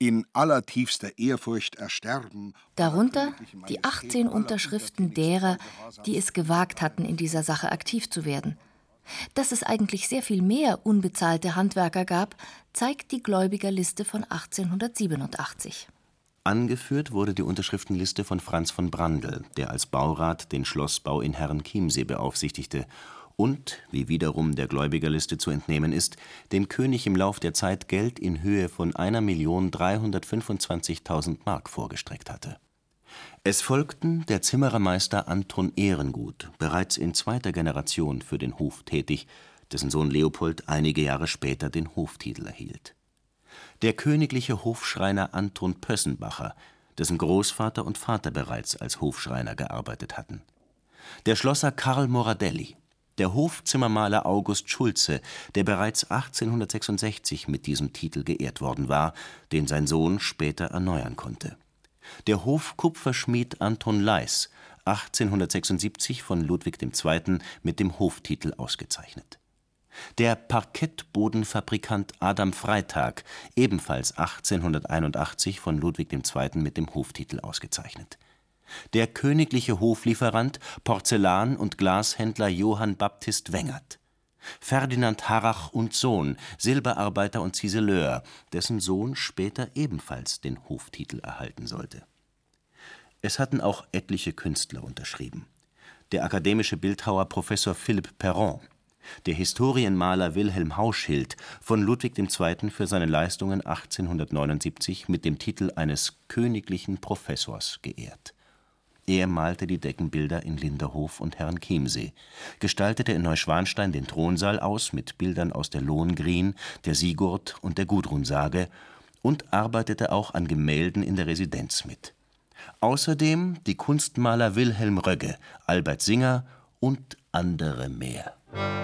in allertiefster Ehrfurcht ersterben. Darunter die achtzehn Unterschriften derer, die es gewagt hatten, in dieser Sache aktiv zu werden. Dass es eigentlich sehr viel mehr unbezahlte Handwerker gab, zeigt die Gläubigerliste von achtzehnhundertsiebenundachtzig. Angeführt wurde die Unterschriftenliste von Franz von Brandl, der als Baurat den Schlossbau in Herrenchiemsee beaufsichtigte und, wie wiederum der Gläubigerliste zu entnehmen ist, dem König im Lauf der Zeit Geld in Höhe von eine Million dreihundertfünfundzwanzigtausend Mark vorgestreckt hatte. Es folgten der Zimmerermeister Anton Ehrengut, bereits in zweiter Generation für den Hof tätig, dessen Sohn Leopold einige Jahre später den Hoftitel erhielt. Der königliche Hofschreiner Anton Pössenbacher, dessen Großvater und Vater bereits als Hofschreiner gearbeitet hatten. Der Schlosser Karl Moradelli, der Hofzimmermaler August Schulze, der bereits achtzehnhundertsechsundsechzig mit diesem Titel geehrt worden war, den sein Sohn später erneuern konnte. Der Hofkupferschmied Anton Leis, achtzehnhundertsechsundsiebzig von Ludwig der Zweite mit dem Hoftitel ausgezeichnet. Der Parkettbodenfabrikant Adam Freitag, ebenfalls achtzehnhunderteinundachtzig von Ludwig der Zweite mit dem Hoftitel ausgezeichnet. Der königliche Hoflieferant, Porzellan- und Glashändler Johann Baptist Wengert. Ferdinand Harrach und Sohn, Silberarbeiter und Ziseleur, dessen Sohn später ebenfalls den Hoftitel erhalten sollte. Es hatten auch etliche Künstler unterschrieben. Der akademische Bildhauer Professor Philipp Perron, der Historienmaler Wilhelm Hauschild, von Ludwig der Zweite für seine Leistungen achtzehnhundertneunundsiebzig mit dem Titel eines königlichen Professors geehrt. Er malte die Deckenbilder in Linderhof und Herrenchiemsee, gestaltete in Neuschwanstein den Thronsaal aus mit Bildern aus der Lohengrin, der Sigurd und der Gudrunsage und arbeitete auch an Gemälden in der Residenz mit. Außerdem die Kunstmaler Wilhelm Rögge, Albert Singer und andere mehr.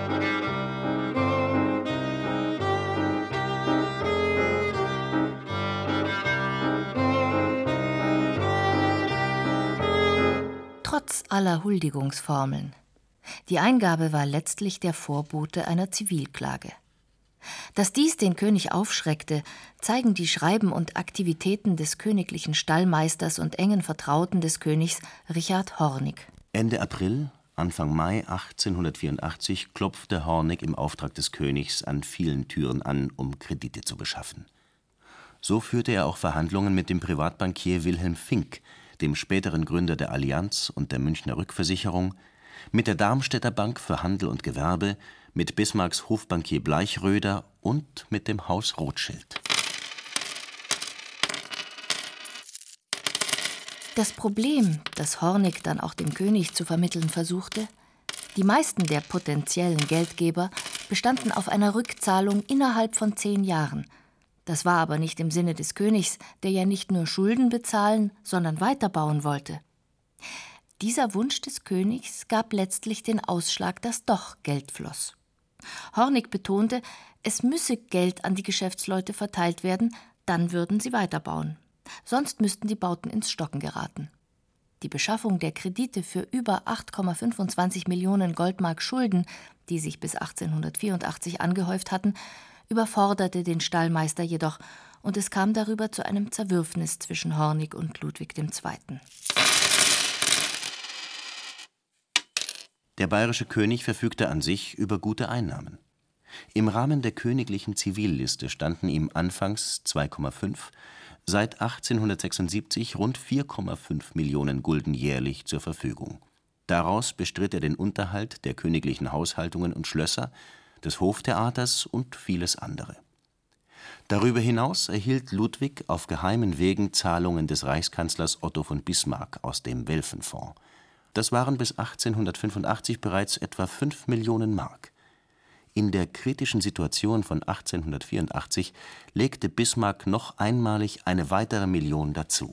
Trotz aller Huldigungsformeln. Die Eingabe war letztlich der Vorbote einer Zivilklage. Dass dies den König aufschreckte, zeigen die Schreiben und Aktivitäten des königlichen Stallmeisters und engen Vertrauten des Königs Richard Hornig. Ende April, Anfang Mai achtzehnhundertvierundachtzig klopfte Hornig im Auftrag des Königs an vielen Türen an, um Kredite zu beschaffen. So führte er auch Verhandlungen mit dem Privatbankier Wilhelm Fink, dem späteren Gründer der Allianz und der Münchner Rückversicherung, mit der Darmstädter Bank für Handel und Gewerbe, mit Bismarcks Hofbankier Bleichröder und mit dem Haus Rothschild. Das Problem, das Hornig dann auch dem König zu vermitteln versuchte: Die meisten der potenziellen Geldgeber bestanden auf einer Rückzahlung innerhalb von zehn Jahren. Das war aber nicht im Sinne des Königs, der ja nicht nur Schulden bezahlen, sondern weiterbauen wollte. Dieser Wunsch des Königs gab letztlich den Ausschlag, dass doch Geld floss. Hornig betonte, es müsse Geld an die Geschäftsleute verteilt werden, dann würden sie weiterbauen. Sonst müssten die Bauten ins Stocken geraten. Die Beschaffung der Kredite für über acht Komma fünfundzwanzig Millionen Goldmark Schulden, die sich bis achtzehnhundertvierundachtzig angehäuft hatten, überforderte den Stallmeister jedoch, und es kam darüber zu einem Zerwürfnis zwischen Hornig und Ludwig der Zweite. Der bayerische König verfügte an sich über gute Einnahmen. Im Rahmen der königlichen Zivilliste standen ihm anfangs zwei Komma fünf, seit achtzehnhundertsechsundsiebzig rund vier Komma fünf Millionen Gulden jährlich zur Verfügung. Daraus bestritt er den Unterhalt der königlichen Haushaltungen und Schlösser, des Hoftheaters und vieles andere. Darüber hinaus erhielt Ludwig auf geheimen Wegen Zahlungen des Reichskanzlers Otto von Bismarck aus dem Welfenfonds. Das waren bis achtzehnhundertfünfundachtzig bereits etwa fünf Millionen Mark. In der kritischen Situation von achtzehnhundertvierundachtzig legte Bismarck noch einmalig eine weitere Million dazu.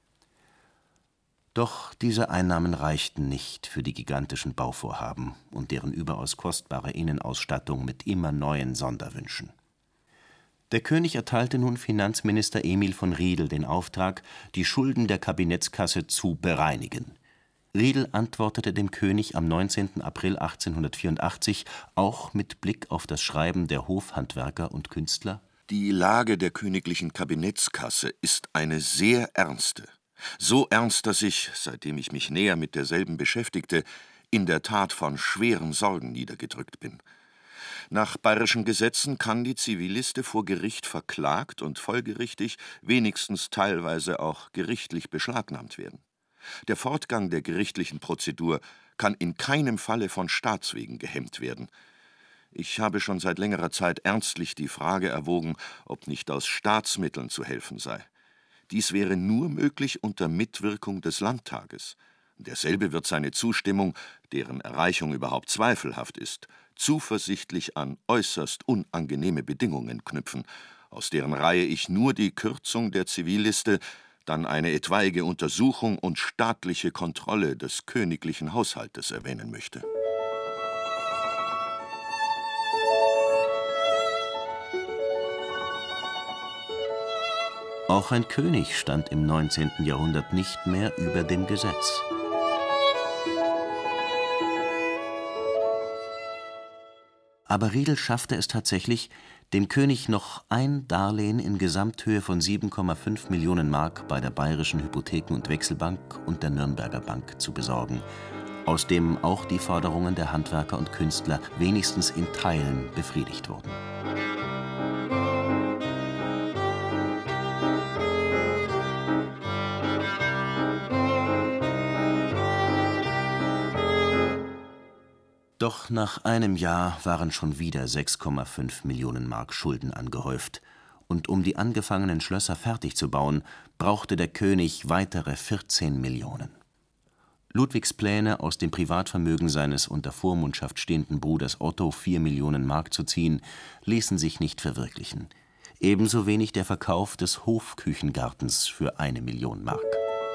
Doch diese Einnahmen reichten nicht für die gigantischen Bauvorhaben und deren überaus kostbare Innenausstattung mit immer neuen Sonderwünschen. Der König erteilte nun Finanzminister Emil von Riedel den Auftrag, die Schulden der Kabinettskasse zu bereinigen. Riedel antwortete dem König am neunzehnten April achtzehnhundertvierundachtzig auch mit Blick auf das Schreiben der Hofhandwerker und Künstler: Die Lage der königlichen Kabinettskasse ist eine sehr ernste. So ernst, dass ich, seitdem ich mich näher mit derselben beschäftigte, in der Tat von schweren Sorgen niedergedrückt bin. Nach bayerischen Gesetzen kann die Zivilliste vor Gericht verklagt und folgerichtig wenigstens teilweise auch gerichtlich beschlagnahmt werden. Der Fortgang der gerichtlichen Prozedur kann in keinem Falle von Staatswegen gehemmt werden. Ich habe schon seit längerer Zeit ernstlich die Frage erwogen, ob nicht aus Staatsmitteln zu helfen sei. Dies wäre nur möglich unter Mitwirkung des Landtages. Derselbe wird seine Zustimmung, deren Erreichung überhaupt zweifelhaft ist, zuversichtlich an äußerst unangenehme Bedingungen knüpfen, aus deren Reihe ich nur die Kürzung der Zivilliste, dann eine etwaige Untersuchung und staatliche Kontrolle des königlichen Haushaltes erwähnen möchte. Auch ein König stand im neunzehnten Jahrhundert nicht mehr über dem Gesetz. Aber Riedel schaffte es tatsächlich, dem König noch ein Darlehen in Gesamthöhe von sieben Komma fünf Millionen Mark bei der Bayerischen Hypotheken- und Wechselbank und der Nürnberger Bank zu besorgen, aus dem auch die Forderungen der Handwerker und Künstler wenigstens in Teilen befriedigt wurden. Doch nach einem Jahr waren schon wieder sechs Komma fünf Millionen Mark Schulden angehäuft, und um die angefangenen Schlösser fertig zu bauen, brauchte der König weitere vierzehn Millionen. Ludwigs Pläne, aus dem Privatvermögen seines unter Vormundschaft stehenden Bruders Otto vier Millionen Mark zu ziehen, ließen sich nicht verwirklichen. Ebenso wenig der Verkauf des Hofküchengartens für eine Million Mark.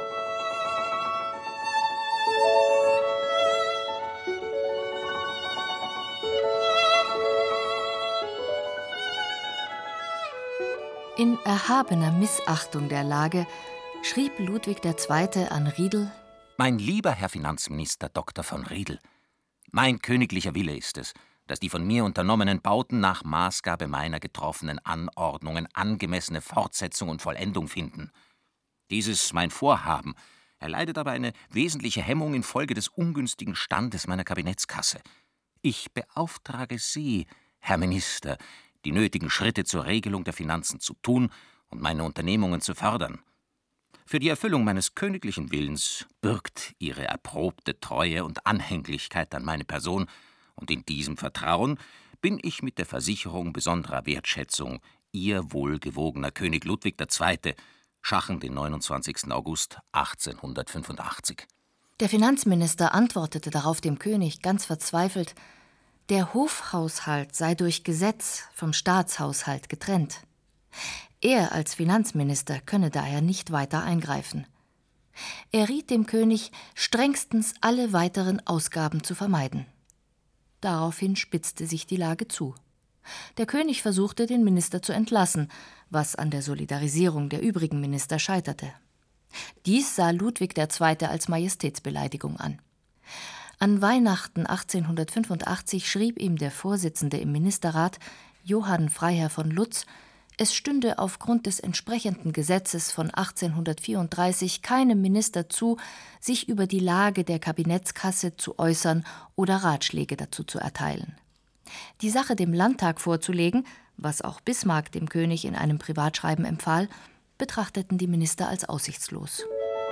In erhabener Missachtung der Lage schrieb Ludwig der Zweite an Riedel: Mein lieber Herr Finanzminister Doktor von Riedel, mein königlicher Wille ist es, dass die von mir unternommenen Bauten nach Maßgabe meiner getroffenen Anordnungen angemessene Fortsetzung und Vollendung finden. Dieses mein Vorhaben erleidet aber eine wesentliche Hemmung infolge des ungünstigen Standes meiner Kabinettskasse. Ich beauftrage Sie, Herr Minister, die nötigen Schritte zur Regelung der Finanzen zu tun und meine Unternehmungen zu fördern. Für die Erfüllung meines königlichen Willens bürgt Ihre erprobte Treue und Anhänglichkeit an meine Person, und in diesem Vertrauen bin ich mit der Versicherung besonderer Wertschätzung Ihr wohlgewogener König Ludwig der Zweite, Schachen, den neunundzwanzigsten August achtzehnhundertfünfundachtzig. Der Finanzminister antwortete darauf dem König ganz verzweifelt, der Hofhaushalt sei durch Gesetz vom Staatshaushalt getrennt. Er als Finanzminister könne daher nicht weiter eingreifen. Er riet dem König, strengstens alle weiteren Ausgaben zu vermeiden. Daraufhin spitzte sich die Lage zu. Der König versuchte, den Minister zu entlassen, was an der Solidarisierung der übrigen Minister scheiterte. Dies sah Ludwig der Zweite als Majestätsbeleidigung an. An Weihnachten achtzehnhundertfünfundachtzig schrieb ihm der Vorsitzende im Ministerrat, Johann Freiherr von Lutz, es stünde aufgrund des entsprechenden Gesetzes von achtzehnhundertvierunddreißig keinem Minister zu, sich über die Lage der Kabinettskasse zu äußern oder Ratschläge dazu zu erteilen. Die Sache dem Landtag vorzulegen, was auch Bismarck dem König in einem Privatschreiben empfahl, betrachteten die Minister als aussichtslos.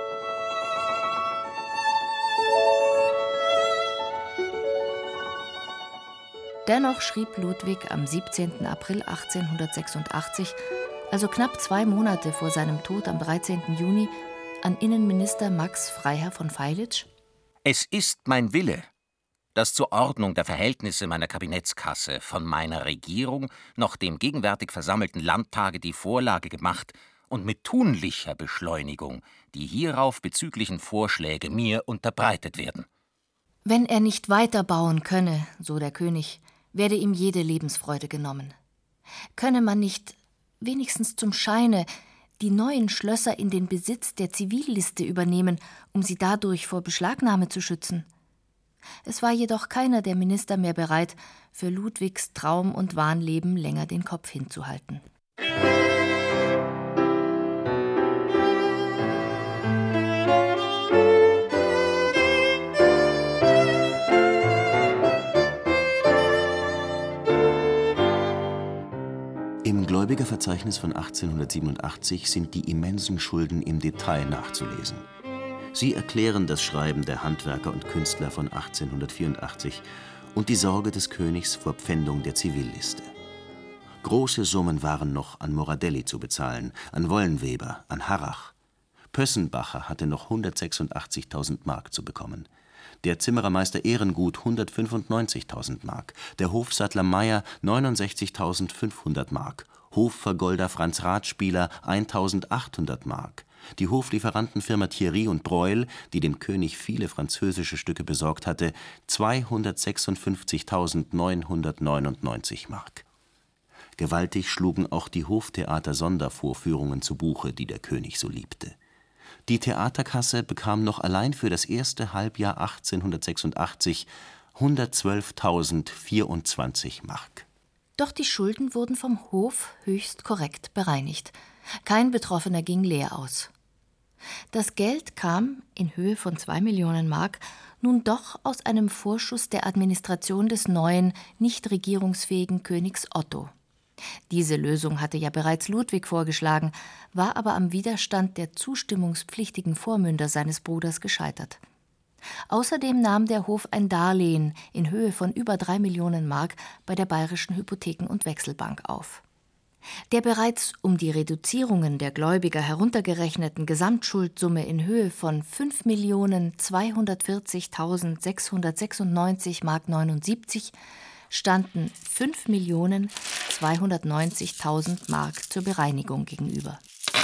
Dennoch schrieb Ludwig am siebzehnten April achtzehnhundertsechsundachtzig, also knapp zwei Monate vor seinem Tod am dreizehnten Juni, an Innenminister Max Freiherr von Feilitsch: Es ist mein Wille, dass zur Ordnung der Verhältnisse meiner Kabinettskasse von meiner Regierung noch dem gegenwärtig versammelten Landtage die Vorlage gemacht und mit tunlicher Beschleunigung die hierauf bezüglichen Vorschläge mir unterbreitet werden. Wenn er nicht weiterbauen könne, so der König, werde ihm jede Lebensfreude genommen. Könne man nicht, wenigstens zum Scheine, die neuen Schlösser in den Besitz der Zivilliste übernehmen, um sie dadurch vor Beschlagnahme zu schützen? Es war jedoch keiner der Minister mehr bereit, für Ludwigs Traum- und Wahnleben länger den Kopf hinzuhalten. Im Gläubigerverzeichnis von achtzehnhundertsiebenundachtzig sind die immensen Schulden im Detail nachzulesen. Sie erklären das Schreiben der Handwerker und Künstler von achtzehnhundertvierundachtzig und die Sorge des Königs vor Pfändung der Zivilliste. Große Summen waren noch an Moradelli zu bezahlen, an Wollenweber, an Harrach. Pössenbacher hatte noch hundertsechsundachtzigtausend Mark zu bekommen. Der Zimmerermeister Ehrengut hundertfünfundneunzigtausend Mark, der Hofsattler Meyer neunundsechzigtausendfünfhundert Mark, Hofvergolder Franz Ratspieler eintausendachthundert Mark, die Hoflieferantenfirma Thierry und Breuil, die dem König viele französische Stücke besorgt hatte, zweihundertsechsundfünfzigtausendneunhundertneunundneunzig Mark. Gewaltig schlugen auch die Hoftheater-Sondervorführungen zu Buche, die der König so liebte. Die Theaterkasse bekam noch allein für das erste Halbjahr achtzehnhundertsechsundachtzig hundertzwölftausendvierundzwanzig Mark. Doch die Schulden wurden vom Hof höchst korrekt bereinigt. Kein Betroffener ging leer aus. Das Geld kam, in Höhe von zwei Millionen Mark, nun doch aus einem Vorschuss der Administration des neuen, nicht regierungsfähigen Königs Otto. Diese Lösung hatte ja bereits Ludwig vorgeschlagen, war aber am Widerstand der zustimmungspflichtigen Vormünder seines Bruders gescheitert. Außerdem nahm der Hof ein Darlehen in Höhe von über drei Millionen Mark bei der Bayerischen Hypotheken- und Wechselbank auf. Der bereits um die Reduzierungen der Gläubiger heruntergerechneten Gesamtschuldsumme in Höhe von fünf Millionen zweihundertvierzigtausendsechshundertsechsundneunzig Mark neunundsiebzig standen fünf Millionen zweihundertneunzigtausend Mark zur Bereinigung gegenüber.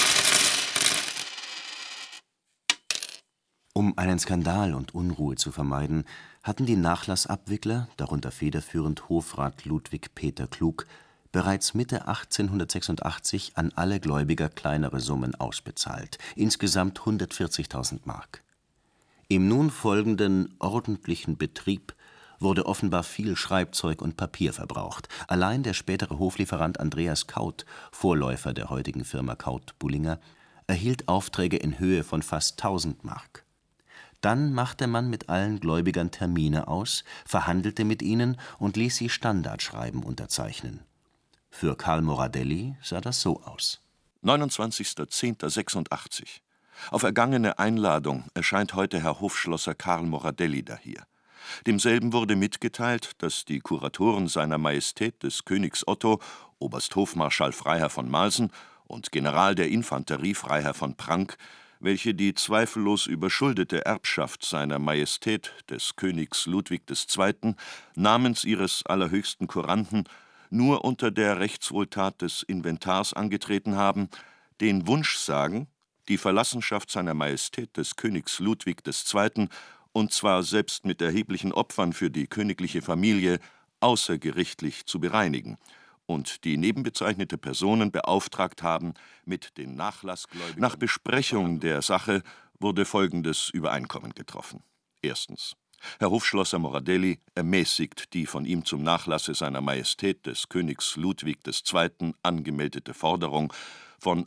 Um einen Skandal und Unruhe zu vermeiden, hatten die Nachlassabwickler, darunter federführend Hofrat Ludwig Peter Klug, bereits Mitte achtzehnhundertsechsundachtzig an alle Gläubiger kleinere Summen ausbezahlt, insgesamt hundertvierzigtausend Mark. Im nun folgenden ordentlichen Betrieb wurde offenbar viel Schreibzeug und Papier verbraucht. Allein der spätere Hoflieferant Andreas Kaut, Vorläufer der heutigen Firma Kaut-Bullinger, erhielt Aufträge in Höhe von fast tausend Mark. Dann machte man mit allen Gläubigern Termine aus, verhandelte mit ihnen und ließ sie Standardschreiben unterzeichnen. Für Karl Moradelli sah das so aus. neunundzwanzigster zehnter sechsundachtzig. Auf ergangene Einladung erscheint heute Herr Hofschlosser Karl Moradelli dahier. Demselben wurde mitgeteilt, dass die Kuratoren seiner Majestät des Königs Otto, Oberst Hofmarschall Freiherr von Malsen und General der Infanterie Freiherr von Prank, welche die zweifellos überschuldete Erbschaft seiner Majestät des Königs Ludwig des Zweiten namens ihres allerhöchsten Kuranten nur unter der Rechtswohltat des Inventars angetreten haben, den Wunsch sagen, die Verlassenschaft seiner Majestät des Königs Ludwig des Zweiten, und zwar selbst mit erheblichen Opfern für die königliche Familie, außergerichtlich zu bereinigen, und die nebenbezeichnete Personen beauftragt haben, mit den Nachlassgläubigen. Nach Besprechung der Sache wurde folgendes Übereinkommen getroffen. Erstens. Herr Hofschlosser Moradelli ermäßigt die von ihm zum Nachlasse seiner Majestät des Königs Ludwig des Zweiten angemeldete Forderung von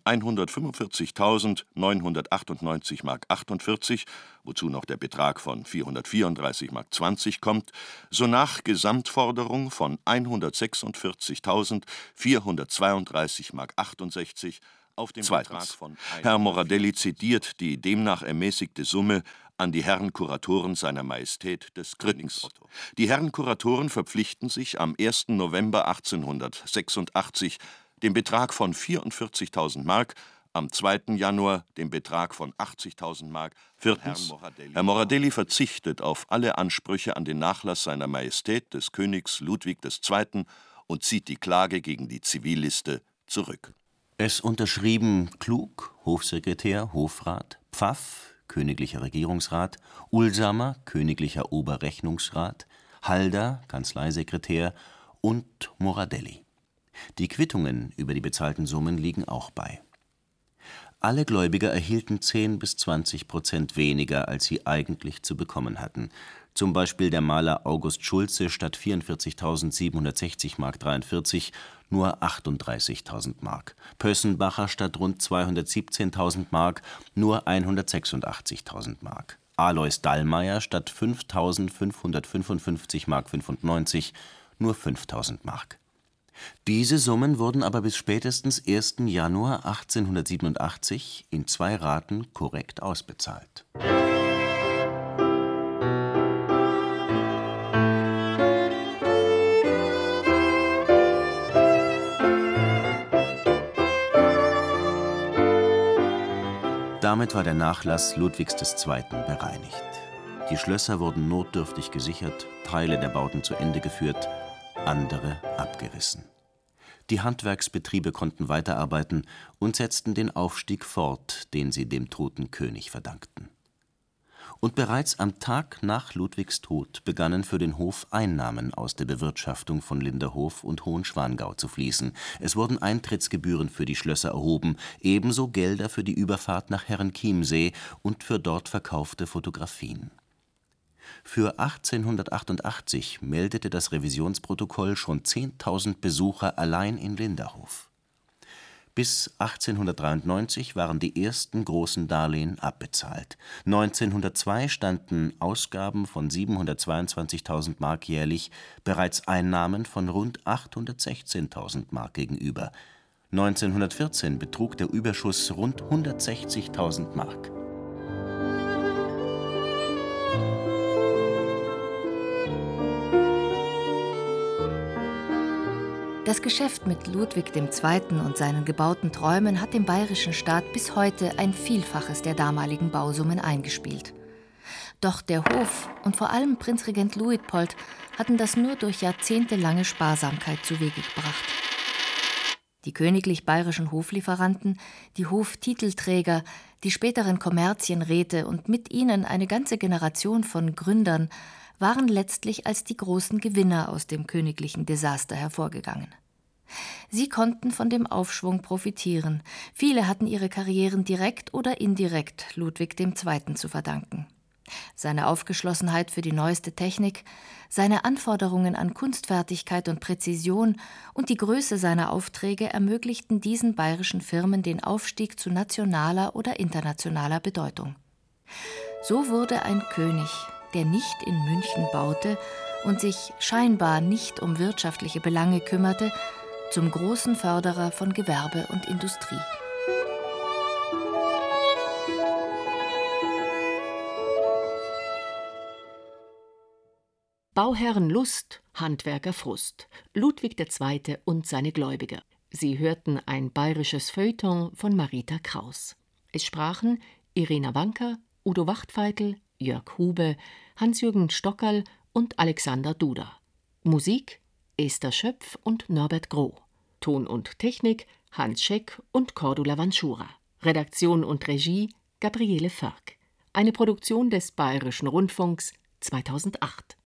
hundertfünfundvierzigtausendneunhundertachtundneunzig Mark achtundvierzig, wozu noch der Betrag von vierhundertvierunddreißig Mark zwanzig kommt, sonach Gesamtforderung von hundertsechsundvierzigtausendvierhundertzweiunddreißig Mark achtundsechzig auf den Betrag von. Herr Moradelli zediert die demnach ermäßigte Summe an die Herren Kuratoren seiner Majestät des Königs Otto. Die Herren Kuratoren verpflichten sich am ersten November achtzehnhundertsechsundachtzig den Betrag von vierundvierzigtausend Mark, am zweiten Januar den Betrag von achtzigtausend Mark. Viertens. Herr Moradelli verzichtet auf alle Ansprüche an den Nachlass seiner Majestät des Königs Ludwig des Zweiten und zieht die Klage gegen die Zivilliste zurück. Es unterschrieben Klug, Hofsekretär, Hofrat, Pfaff, königlicher Regierungsrat, Ulsamer, königlicher Oberrechnungsrat, Halder, Kanzleisekretär und Moradelli. Die Quittungen über die bezahlten Summen liegen auch bei. Alle Gläubiger erhielten zehn bis zwanzig Prozent weniger, als sie eigentlich zu bekommen hatten. Zum Beispiel der Maler August Schultze statt vierundvierzigtausendsiebenhundertsechzig Mark dreiundvierzig nur achtunddreißigtausend Mark, Pössenbacher statt rund zweihundertsiebzehntausend Mark nur hundertsechsundachtzigtausend Mark, Alois Dallmayr statt fünftausendfünfhundertfünfundfünfzig Mark fünfundneunzig nur fünftausend Mark. Diese Summen wurden aber bis spätestens ersten Januar achtzehnhundertsiebenundachtzig in zwei Raten korrekt ausbezahlt. Damit war der Nachlass Ludwigs des Zweiten bereinigt. Die Schlösser wurden notdürftig gesichert, Teile der Bauten zu Ende geführt, andere abgerissen. Die Handwerksbetriebe konnten weiterarbeiten und setzten den Aufstieg fort, den sie dem toten König verdankten. Und bereits am Tag nach Ludwigs Tod begannen für den Hof Einnahmen aus der Bewirtschaftung von Linderhof und Hohenschwangau zu fließen. Es wurden Eintrittsgebühren für die Schlösser erhoben, ebenso Gelder für die Überfahrt nach Herrenchiemsee und für dort verkaufte Fotografien. Für achtzehnhundertachtundachtzig meldete das Revisionsprotokoll schon zehntausend Besucher allein in Linderhof. Bis achtzehnhundertdreiundneunzig waren die ersten großen Darlehen abbezahlt. neunzehnhundertzwei standen Ausgaben von siebenhundertzweiundzwanzigtausend Mark jährlich bereits Einnahmen von rund achthundertsechzehntausend Mark gegenüber. neunzehnhundertvierzehn betrug der Überschuss rund hundertsechzigtausend Mark. Das Geschäft mit Ludwig dem Zweiten und seinen gebauten Träumen hat dem bayerischen Staat bis heute ein Vielfaches der damaligen Bausummen eingespielt. Doch der Hof und vor allem Prinzregent Luitpold hatten das nur durch jahrzehntelange Sparsamkeit zuwege gebracht. Die königlich bayerischen Hoflieferanten, die Hoftitelträger, die späteren Kommerzienräte und mit ihnen eine ganze Generation von Gründern waren letztlich als die großen Gewinner aus dem königlichen Desaster hervorgegangen. Sie konnten von dem Aufschwung profitieren. Viele hatten ihre Karrieren direkt oder indirekt Ludwig dem Zweiten zu verdanken. Seine Aufgeschlossenheit für die neueste Technik, seine Anforderungen an Kunstfertigkeit und Präzision und die Größe seiner Aufträge ermöglichten diesen bayerischen Firmen den Aufstieg zu nationaler oder internationaler Bedeutung. So wurde ein König, der nicht in München baute und sich scheinbar nicht um wirtschaftliche Belange kümmerte, zum großen Förderer von Gewerbe und Industrie. Bauherren Lust, Handwerker Frust. Ludwig der Zweite und seine Gläubiger. Sie hörten ein bayerisches Feuilleton von Marita Kraus. Es sprachen Irena Wanker, Udo Wachtfeitel, Jörg Hube, Hans-Jürgen Stockerl und Alexander Duda. Musik Esther Schöpf und Norbert Groh. Ton und Technik Hans Scheck und Cordula Vanschura. Redaktion und Regie Gabriele Förk. Eine Produktion des Bayerischen Rundfunks zweitausendacht.